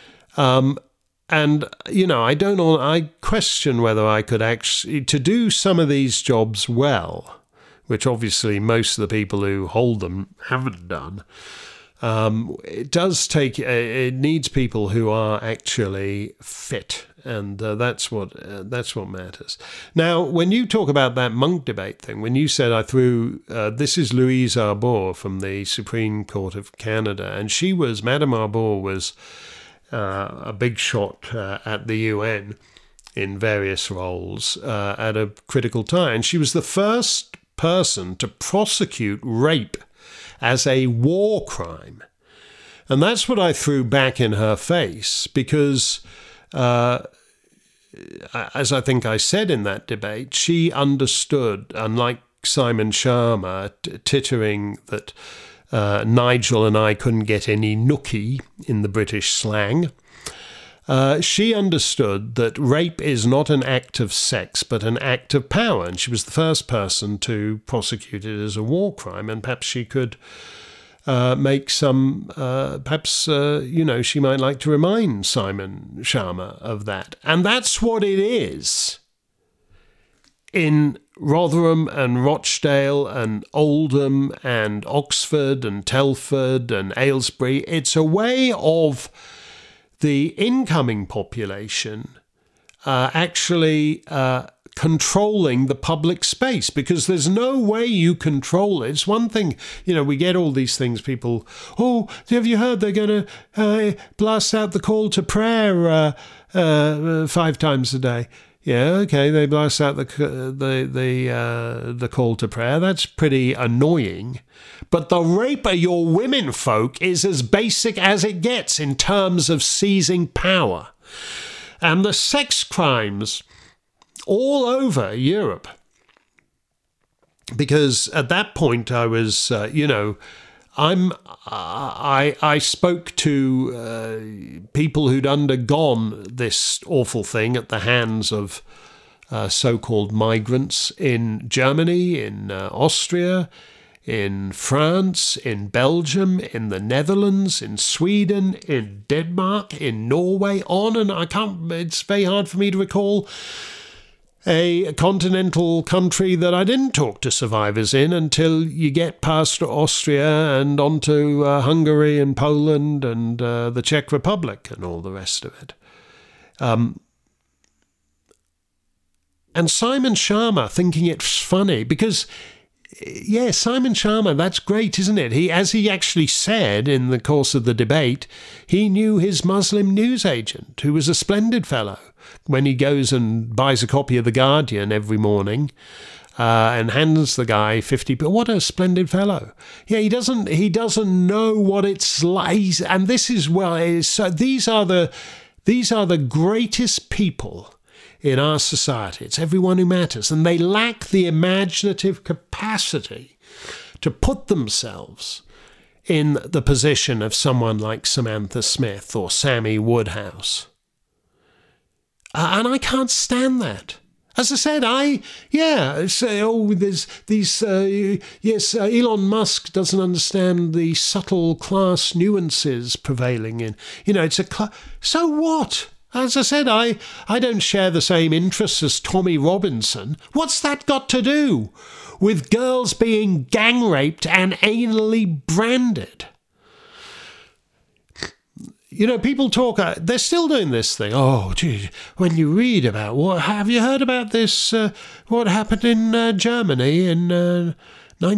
Speaker 2: And, I question whether I could actually, to do some of these jobs well, which obviously most of the people who hold them haven't done, it needs people who are actually fit. And that's what matters. Now, when you talk about that Monk debate thing, when you said I threw, this is Louise Arbour from the Supreme Court of Canada, and Madame Arbour was a big shot at the UN in various roles at a critical time. And she was the first person to prosecute rape as a war crime. And that's what I threw back in her face, because as I think I said in that debate, she understood, unlike Simon Sharma tittering that Nigel and I couldn't get any nookie in the British slang. She understood that rape is not an act of sex, but an act of power. And she was the first person to prosecute it as a war crime. And perhaps she could make some, she might like to remind Simon Sharma of that. And that's what it is in Rotherham and Rochdale and Oldham and Oxford and Telford and Aylesbury. It's a way of the incoming population actually controlling the public space, because there's no way you control it. It's one thing, we get all these things, people, have you heard they're going to blast out the call to prayer 5 times a day? Yeah, okay, they blast out the call to prayer. That's pretty annoying. But the rape of your women folk is as basic as it gets in terms of seizing power. And the sex crimes all over Europe. Because at that point I was, I spoke to people who'd undergone this awful thing at the hands of so-called migrants in Germany, in Austria, in France, in Belgium, in the Netherlands, in Sweden, in Denmark, in Norway, it's very hard for me to recall a continental country that I didn't talk to survivors in until you get past Austria and onto Hungary and Poland and the Czech Republic and all the rest of it. And Simon Sharma thinking it's funny because, Simon Sharma, that's great, isn't it? As he actually said in the course of the debate, he knew his Muslim newsagent, who was a splendid fellow, when he goes and buys a copy of The Guardian every morning and hands the guy 50. But what a splendid fellow! Yeah, he doesn't know what it's like, and this is why. So these are the greatest people in our society. It's everyone who matters, and they lack the imaginative capacity to put themselves in the position of someone like Samantha Smith or Sammy Woodhouse. And I can't stand that. As I said, there's these, Elon Musk doesn't understand the subtle class nuances prevailing in, so what? As I said, I don't share the same interests as Tommy Robinson. What's that got to do with girls being gang raped and anally branded? People talk, they're still doing this thing. Oh, gee, when you read about have you heard about this, what happened in Germany in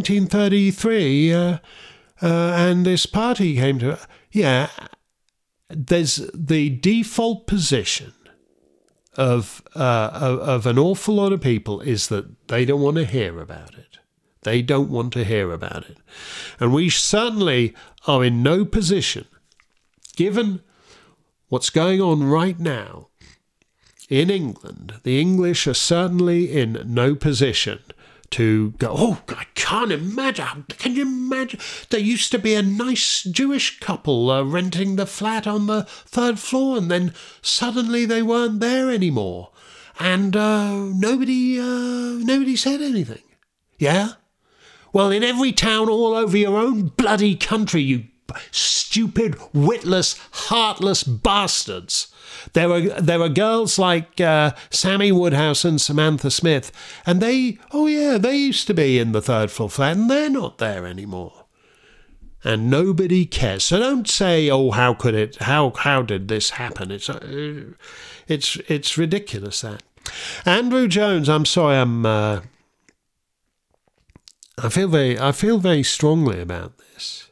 Speaker 2: 1933, and this party came to, there's the default position of an awful lot of people is that they don't want to hear about it. They don't want to hear about it. And we certainly are in no position, given what's going on right now in England, the English are certainly in no position to go, oh, I can't imagine. Can you imagine? There used to be a nice Jewish couple renting the flat on the 3rd floor, and then suddenly they weren't there anymore. And nobody said anything. Yeah? Well, in every town all over your own bloody country, you stupid, witless, heartless bastards. There are girls like Sammy Woodhouse and Samantha Smith, and they used to be in the 3rd floor flat, and they're not there anymore. And nobody cares. So don't say, oh, how could it? How did this happen? It's ridiculous, that. Andrew Jones, I'm sorry, I feel very strongly about this.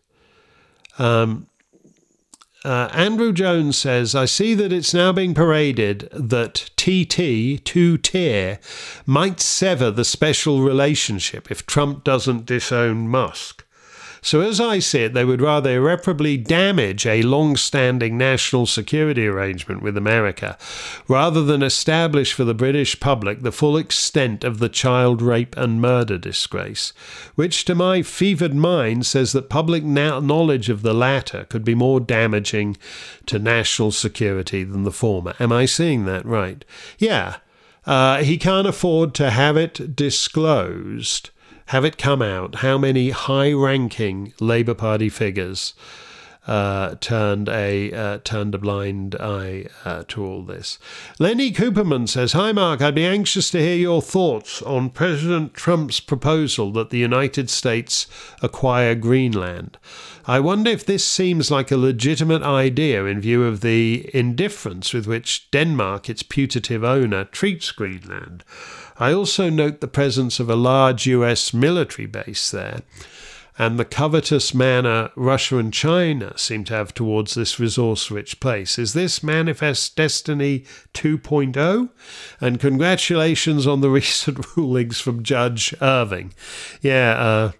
Speaker 2: Andrew Jones says, I see that it's now being paraded that TT, two-tier, might sever the special relationship if Trump doesn't disown Musk. So as I see it, they would rather irreparably damage a long-standing national security arrangement with America, rather than establish for the British public the full extent of the child rape and murder disgrace, which to my fevered mind says that public knowledge of the latter could be more damaging to national security than the former. Am I seeing that right? Yeah. He can't afford to have it disclosed, have it come out, how many high-ranking Labour Party figures turned a blind eye to all this. Lenny Cooperman says, hi Mark, I'd be anxious to hear your thoughts on President Trump's proposal that the United States acquire Greenland. I wonder if this seems like a legitimate idea in view of the indifference with which Denmark, its putative owner, treats Greenland. I also note the presence of a large US military base there, and the covetous manner Russia and China seem to have towards this resource-rich place. Is this Manifest Destiny 2.0? And congratulations on the recent rulings from Judge Irving. Yeah,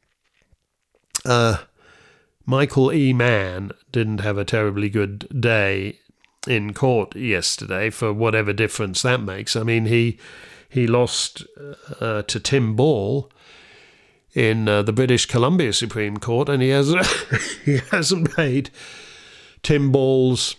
Speaker 2: Michael E. Mann didn't have a terribly good day in court yesterday, for whatever difference that makes. I mean, he lost to Tim Ball in the British Columbia Supreme Court, and he hasn't paid Tim Ball's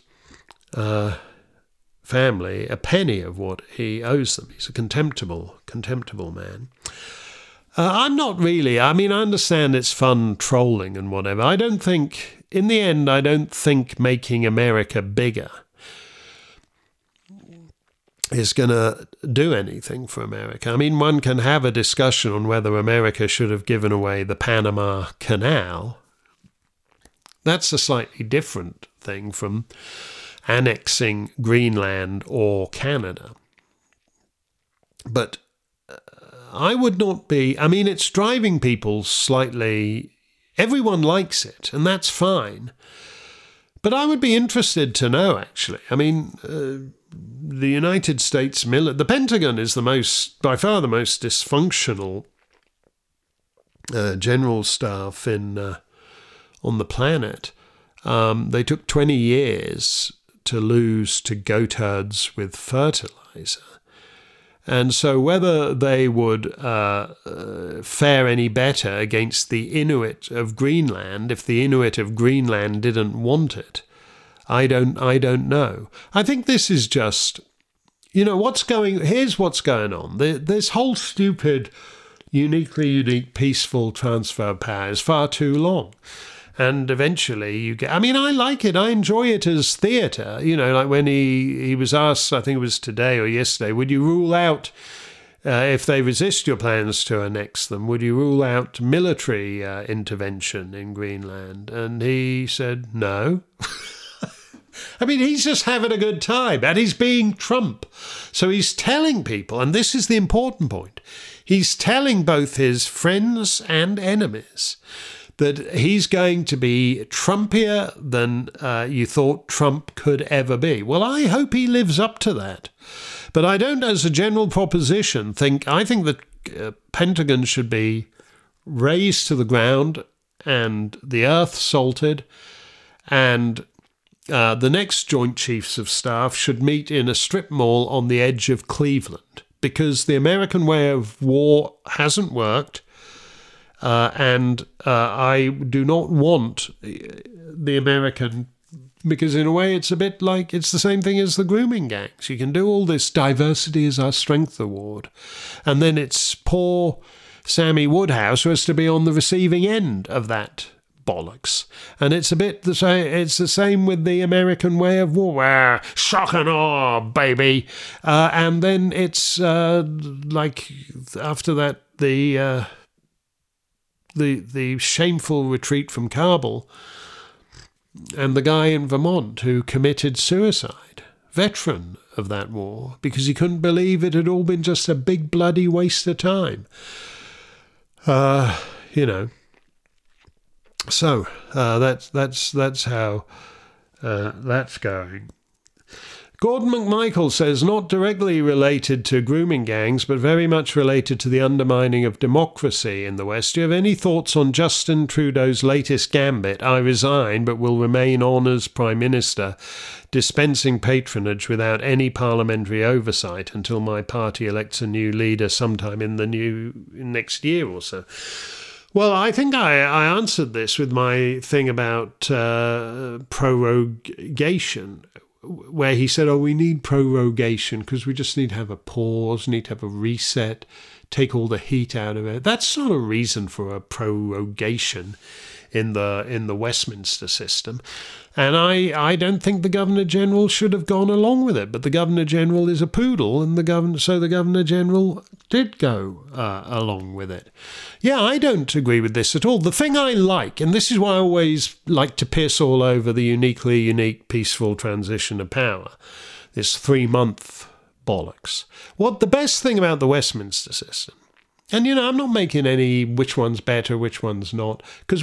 Speaker 2: family a penny of what he owes them. He's a contemptible man. I'm not really. I mean, I understand it's fun trolling and whatever. In the end, I don't think making America bigger is going to do anything for America. I mean, one can have a discussion on whether America should have given away the Panama Canal. That's a slightly different thing from annexing Greenland or Canada. But I would not be... I mean, it's driving people slightly... Everyone likes it, and that's fine. But I would be interested to know, actually. I mean... the United States the Pentagon is by far the most dysfunctional general staff on the planet. They took 20 years to lose to goat herds with fertilizer. And so whether they would fare any better against the Inuit of Greenland, if the Inuit of Greenland didn't want it, I don't know. I think this is just, here's what's going on. This whole stupid, unique, peaceful transfer of power is far too long. And eventually you get... I mean, I like it. I enjoy it as theatre. Like when he was asked, I think it was today or yesterday, would you rule out, if they resist your plans to annex them, would you rule out military intervention in Greenland? And he said no. I mean, he's just having a good time, and he's being Trump. So he's telling people, and this is the important point, he's telling both his friends and enemies that he's going to be Trumpier than you thought Trump could ever be. Well, I hope he lives up to that. But I don't, as a general proposition, I think that Pentagon should be razed to the ground and the earth salted, and the next Joint Chiefs of Staff should meet in a strip mall on the edge of Cleveland, because the American way of war hasn't worked, and I do not want the American, because in a way it's a bit like, it's the same thing as the grooming gangs. You can do all this diversity is our strength award, and then it's poor Sammy Woodhouse who has to be on the receiving end of that bollocks. And it's a bit the same. It's the same with the American way of war. Shock and awe, baby. And then it's like after that the shameful retreat from Kabul, and the guy in Vermont who committed suicide, veteran of that war, because he couldn't believe it had all been just a big bloody waste of time. So that's how that's going. Gordon McMichael says, not directly related to grooming gangs, but very much related to the undermining of democracy in the West. Do you have any thoughts on Justin Trudeau's latest gambit? I resign, but will remain on as Prime Minister, dispensing patronage without any parliamentary oversight until my party elects a new leader sometime in the next year or so. Well, I think I answered this with my thing about prorogation, where he said, we need prorogation because we just need to have a pause, need to have a reset, take all the heat out of it. That's not a reason for a prorogation in the Westminster system. And I don't think the Governor-General should have gone along with it. But the Governor-General is a poodle, and so the Governor-General did go along with it. Yeah, I don't agree with this at all. The thing I like, and this is why I always like to piss all over the uniquely unique peaceful transition of power, this 3-month bollocks. What the best thing about the Westminster system, and, I'm not making any which one's better, which one's not, because,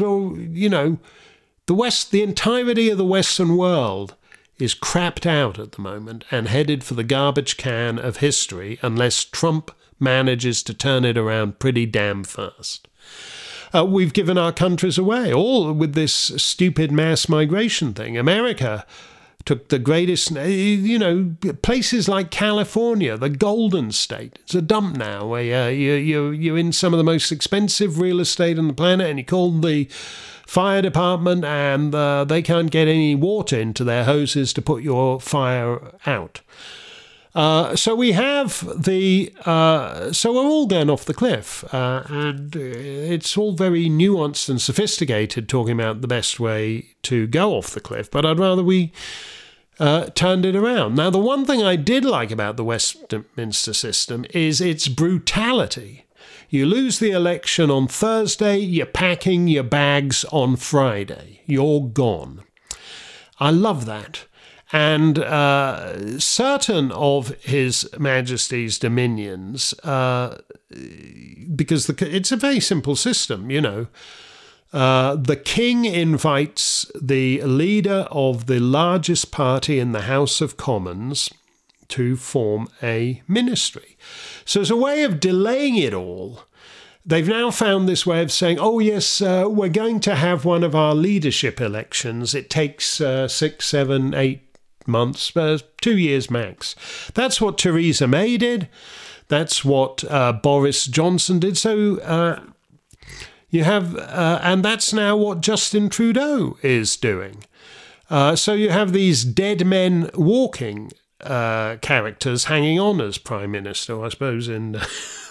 Speaker 2: the entirety of the Western world is crapped out at the moment and headed for the garbage can of history unless Trump manages to turn it around pretty damn fast. We've given our countries away, all with this stupid mass migration thing. America took the greatest, places like California, the Golden State. It's a dump now where you're in some of the most expensive real estate on the planet, and you call the fire department and they can't get any water into their hoses to put your fire out. So we have so we're all going off the cliff, and it's all very nuanced and sophisticated talking about the best way to go off the cliff, but I'd rather we turned it around. Now, the one thing I did like about the Westminster system is its brutality. You lose the election on Thursday, you're packing your bags on Friday. You're gone. I love that. And certain of His Majesty's dominions, because it's a very simple system, the King invites the leader of the largest party in the House of Commons to form a ministry. So as a way of delaying it all, they've now found this way of saying, oh, yes, we're going to have one of our leadership elections. It takes 6, 7, 8 months, 2 years max. That's what Theresa May did. That's what Boris Johnson did. So you have, and that's now what Justin Trudeau is doing. So you have these dead men walking characters hanging on as Prime Minister, I suppose, in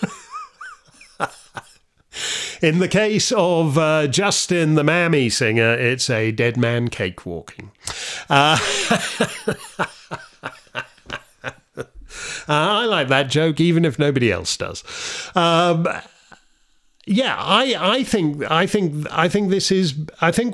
Speaker 2: in the case of Justin the Mammy singer, it's a dead man cake walking. I like that joke, even if nobody else does. Yeah, I think this is. I think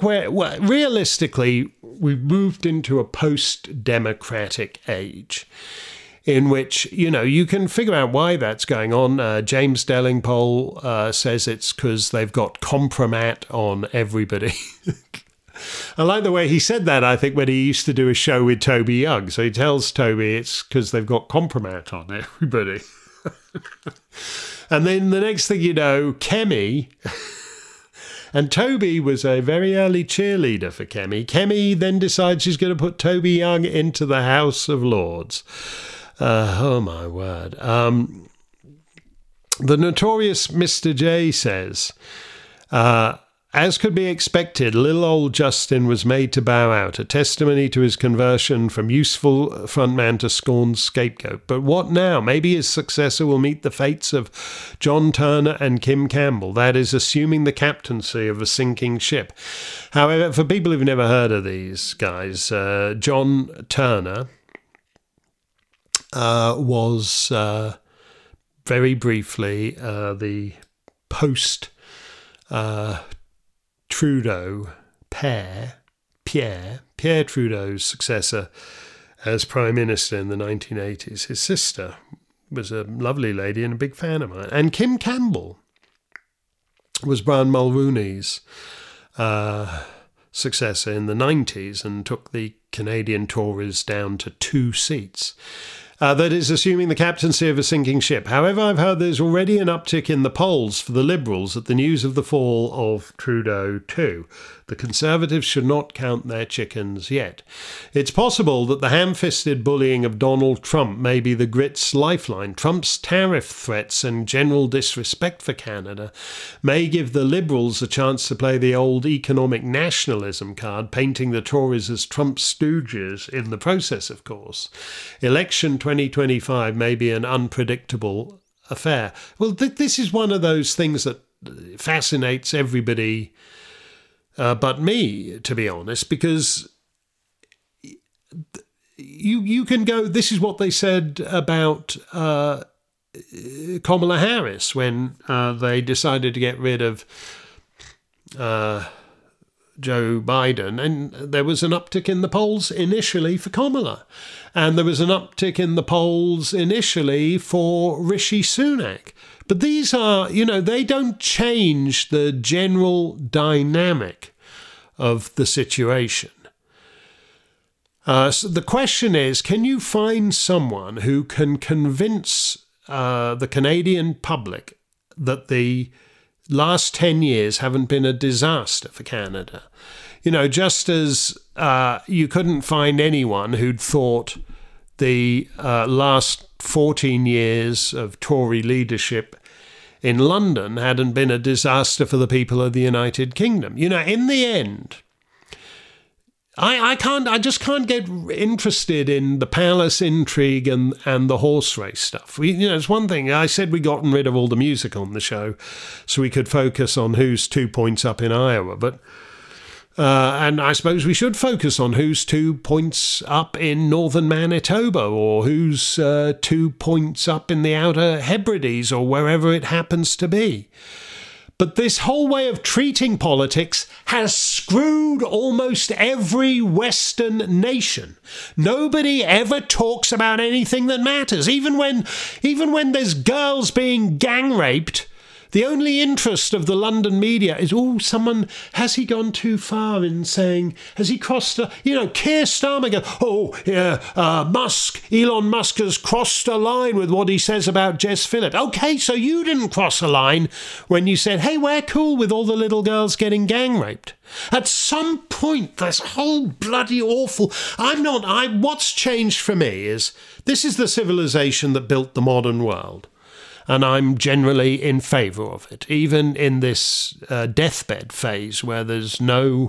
Speaker 2: realistically we've moved into a post-democratic age, in which, you can figure out why that's going on. James Dellingpole says it's because they've got compromat on everybody. I like the way he said that, I think, when he used to do a show with Toby Young. So he tells Toby it's because they've got compromat on everybody. And then the next thing you know, Kemi... And Toby was a very early cheerleader for Kemi. Kemi then decides she's going to put Toby Young into the House of Lords. Oh, my word. The notorious Mr. J says, as could be expected, little old Justin was made to bow out, a testimony to his conversion from useful frontman to scorned scapegoat. But what now? Maybe his successor will meet the fates of John Turner and Kim Campbell, that is, assuming the captaincy of a sinking ship. However, for people who've never heard of these guys, John Turner was very briefly the post Trudeau Pierre Trudeau's successor as Prime Minister in the 1980s. His sister was a lovely lady and a big fan of mine. And Kim Campbell was Brian Mulroney's successor in the 90s and took the Canadian Tories down to 2 seats. That is, assuming the captaincy of a sinking ship. However, I've heard there's already an uptick in the polls for the Liberals at the news of the fall of Trudeau too. The Conservatives should not count their chickens yet. It's possible that the ham-fisted bullying of Donald Trump may be the Grits' lifeline. Trump's tariff threats and general disrespect for Canada may give the Liberals a chance to play the old economic nationalism card, painting the Tories as Trump's stooges in the process, of course. Election 2025 may be an unpredictable affair. Well, this is one of those things that fascinates everybody but me, to be honest, because you can go, this is what they said about Kamala Harris when they decided to get rid of Joe Biden, and there was an uptick in the polls initially for Kamala, and there was an uptick in the polls initially for Rishi Sunak. But these are, they don't change the general dynamic of the situation. So the question is, can you find someone who can convince the Canadian public that the last 10 years haven't been a disaster for Canada? Just as you couldn't find anyone who'd thought the last 14 years of Tory leadership in London hadn't been a disaster for the people of the United Kingdom. In the end, I just can't get interested in the palace intrigue and the horse race stuff. It's one thing. I said we'd gotten rid of all the music on the show so we could focus on who's 2 points up in Iowa. But and I suppose we should focus on who's 2 points up in northern Manitoba, or who's 2 points up in the Outer Hebrides, or wherever it happens to be. But this whole way of treating politics has screwed almost every Western nation. Nobody ever talks about anything that matters. Even when there's girls being gang raped, the only interest of the London media is, has he gone too far in saying, has he crossed Keir Starmer goes, Elon Musk has crossed a line with what he says about Jess Phillips. Okay, so you didn't cross a line when you said, hey, we're cool with all the little girls getting gang raped. At some point, this whole bloody awful... What's changed for me is, this is the civilization that built the modern world. And I'm generally in favour of it, even in this deathbed phase where there's no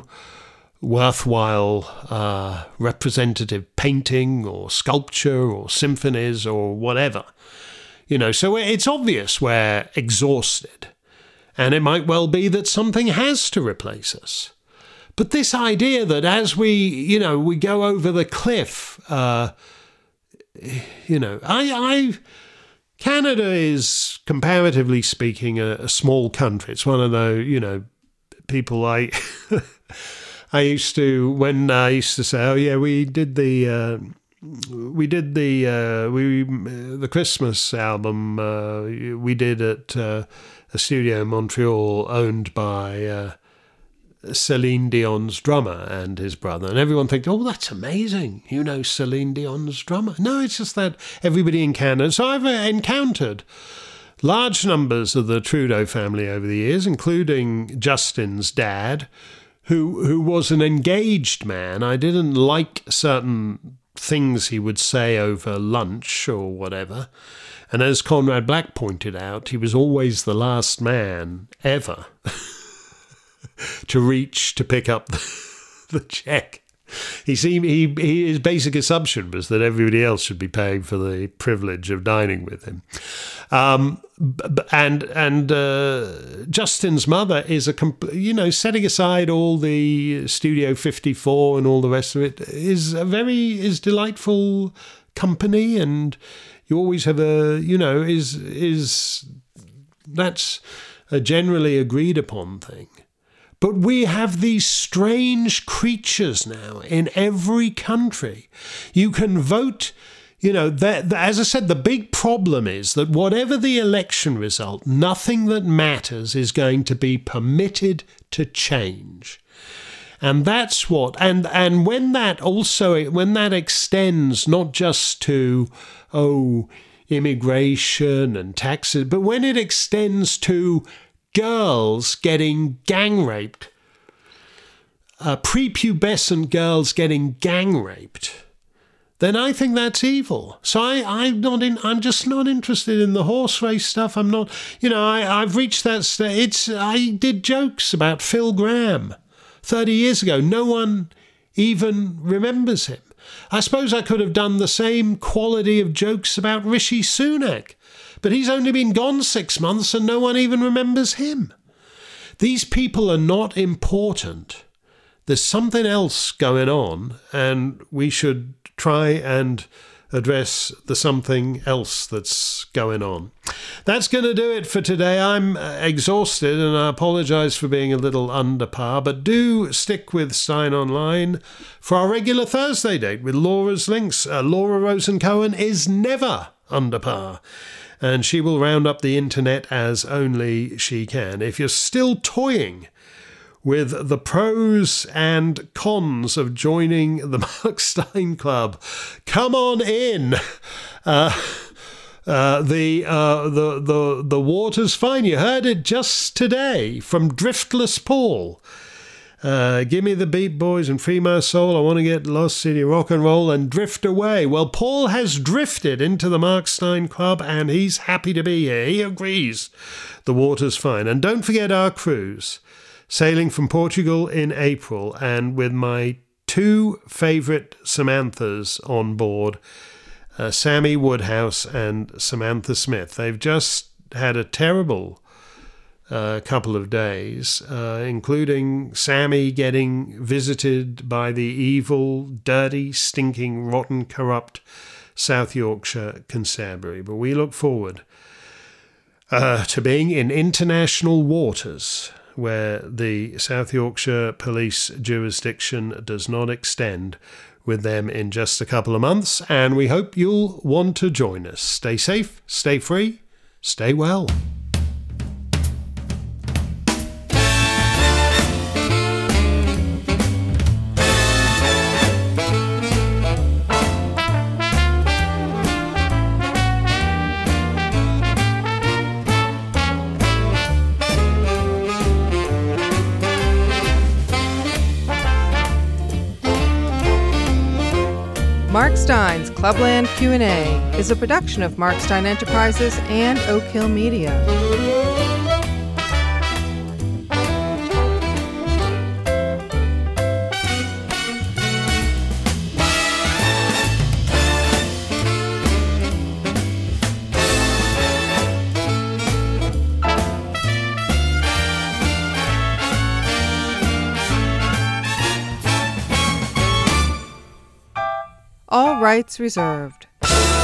Speaker 2: worthwhile representative painting or sculpture or symphonies or whatever. So it's obvious we're exhausted. And it might well be that something has to replace us. But this idea that as we go over the cliff, Canada is, comparatively speaking, a small country. It's one of the, people I used to say, oh yeah, we did the we did the Christmas album. We did at a studio in Montreal owned by Celine Dion's drummer and his brother, and everyone thinks, "Oh, that's amazing! You know Celine Dion's drummer." No, it's just that everybody in Canada. So I've encountered large numbers of the Trudeau family over the years, including Justin's dad, who was an engaged man. I didn't like certain things he would say over lunch or whatever. And as Conrad Black pointed out, he was always the last man ever to reach to pick up the check. His basic assumption was that everybody else should be paying for the privilege of dining with him. And Justin's mother is setting aside all the Studio 54 and all the rest of it, is delightful company, and you always have that's a generally agreed upon thing. But we have these strange creatures now in every country. You can vote, as I said, the big problem is that whatever the election result, nothing that matters is going to be permitted to change. And that's what, and when that extends not just to, immigration and taxes, but when it extends to girls getting gang raped, prepubescent girls getting gang raped, then I think that's evil. So I'm just not interested in the horse race stuff. I'm not, I've reached that stage. I did jokes about Phil Gramm 30 years ago. No one even remembers him. I suppose I could have done the same quality of jokes about Rishi Sunak, but he's only been gone 6 months and no one even remembers him. These people are not important. There's something else going on, and we should try and address the something else that's going on. That's going to do it for today. I'm exhausted, and I apologise for being a little under par, but do stick with Steyn Online for our regular Thursday date with Laura's Links. Laura Rosen-Cohen is never under par, and she will round up the internet as only she can. If you're still toying with the pros and cons of joining the Mark Steyn Club, come on in. The water's fine. You heard it just today from Driftless Paul. Give me the beat, boys, and free my soul. I want to get lost in your rock and roll and drift away. Well, Paul has drifted into the Mark Steyn Club, and he's happy to be here. He agrees the water's fine. And don't forget our cruise, sailing from Portugal in April, and with my two favourite Samanthas on board, Sammy Woodhouse and Samantha Smith. They've just had a terrible couple of days, including Sammy getting visited by the evil, dirty, stinking, rotten, corrupt South Yorkshire Constabulary. But we look forward to being in international waters where the South Yorkshire Police jurisdiction does not extend, with them in just a couple of months, and we hope you'll want to join us. Stay safe, stay free, stay well.
Speaker 1: Mark Steyn's Clubland Q&A is a production of Mark Steyn Enterprises and Oak Hill Media. All rights reserved.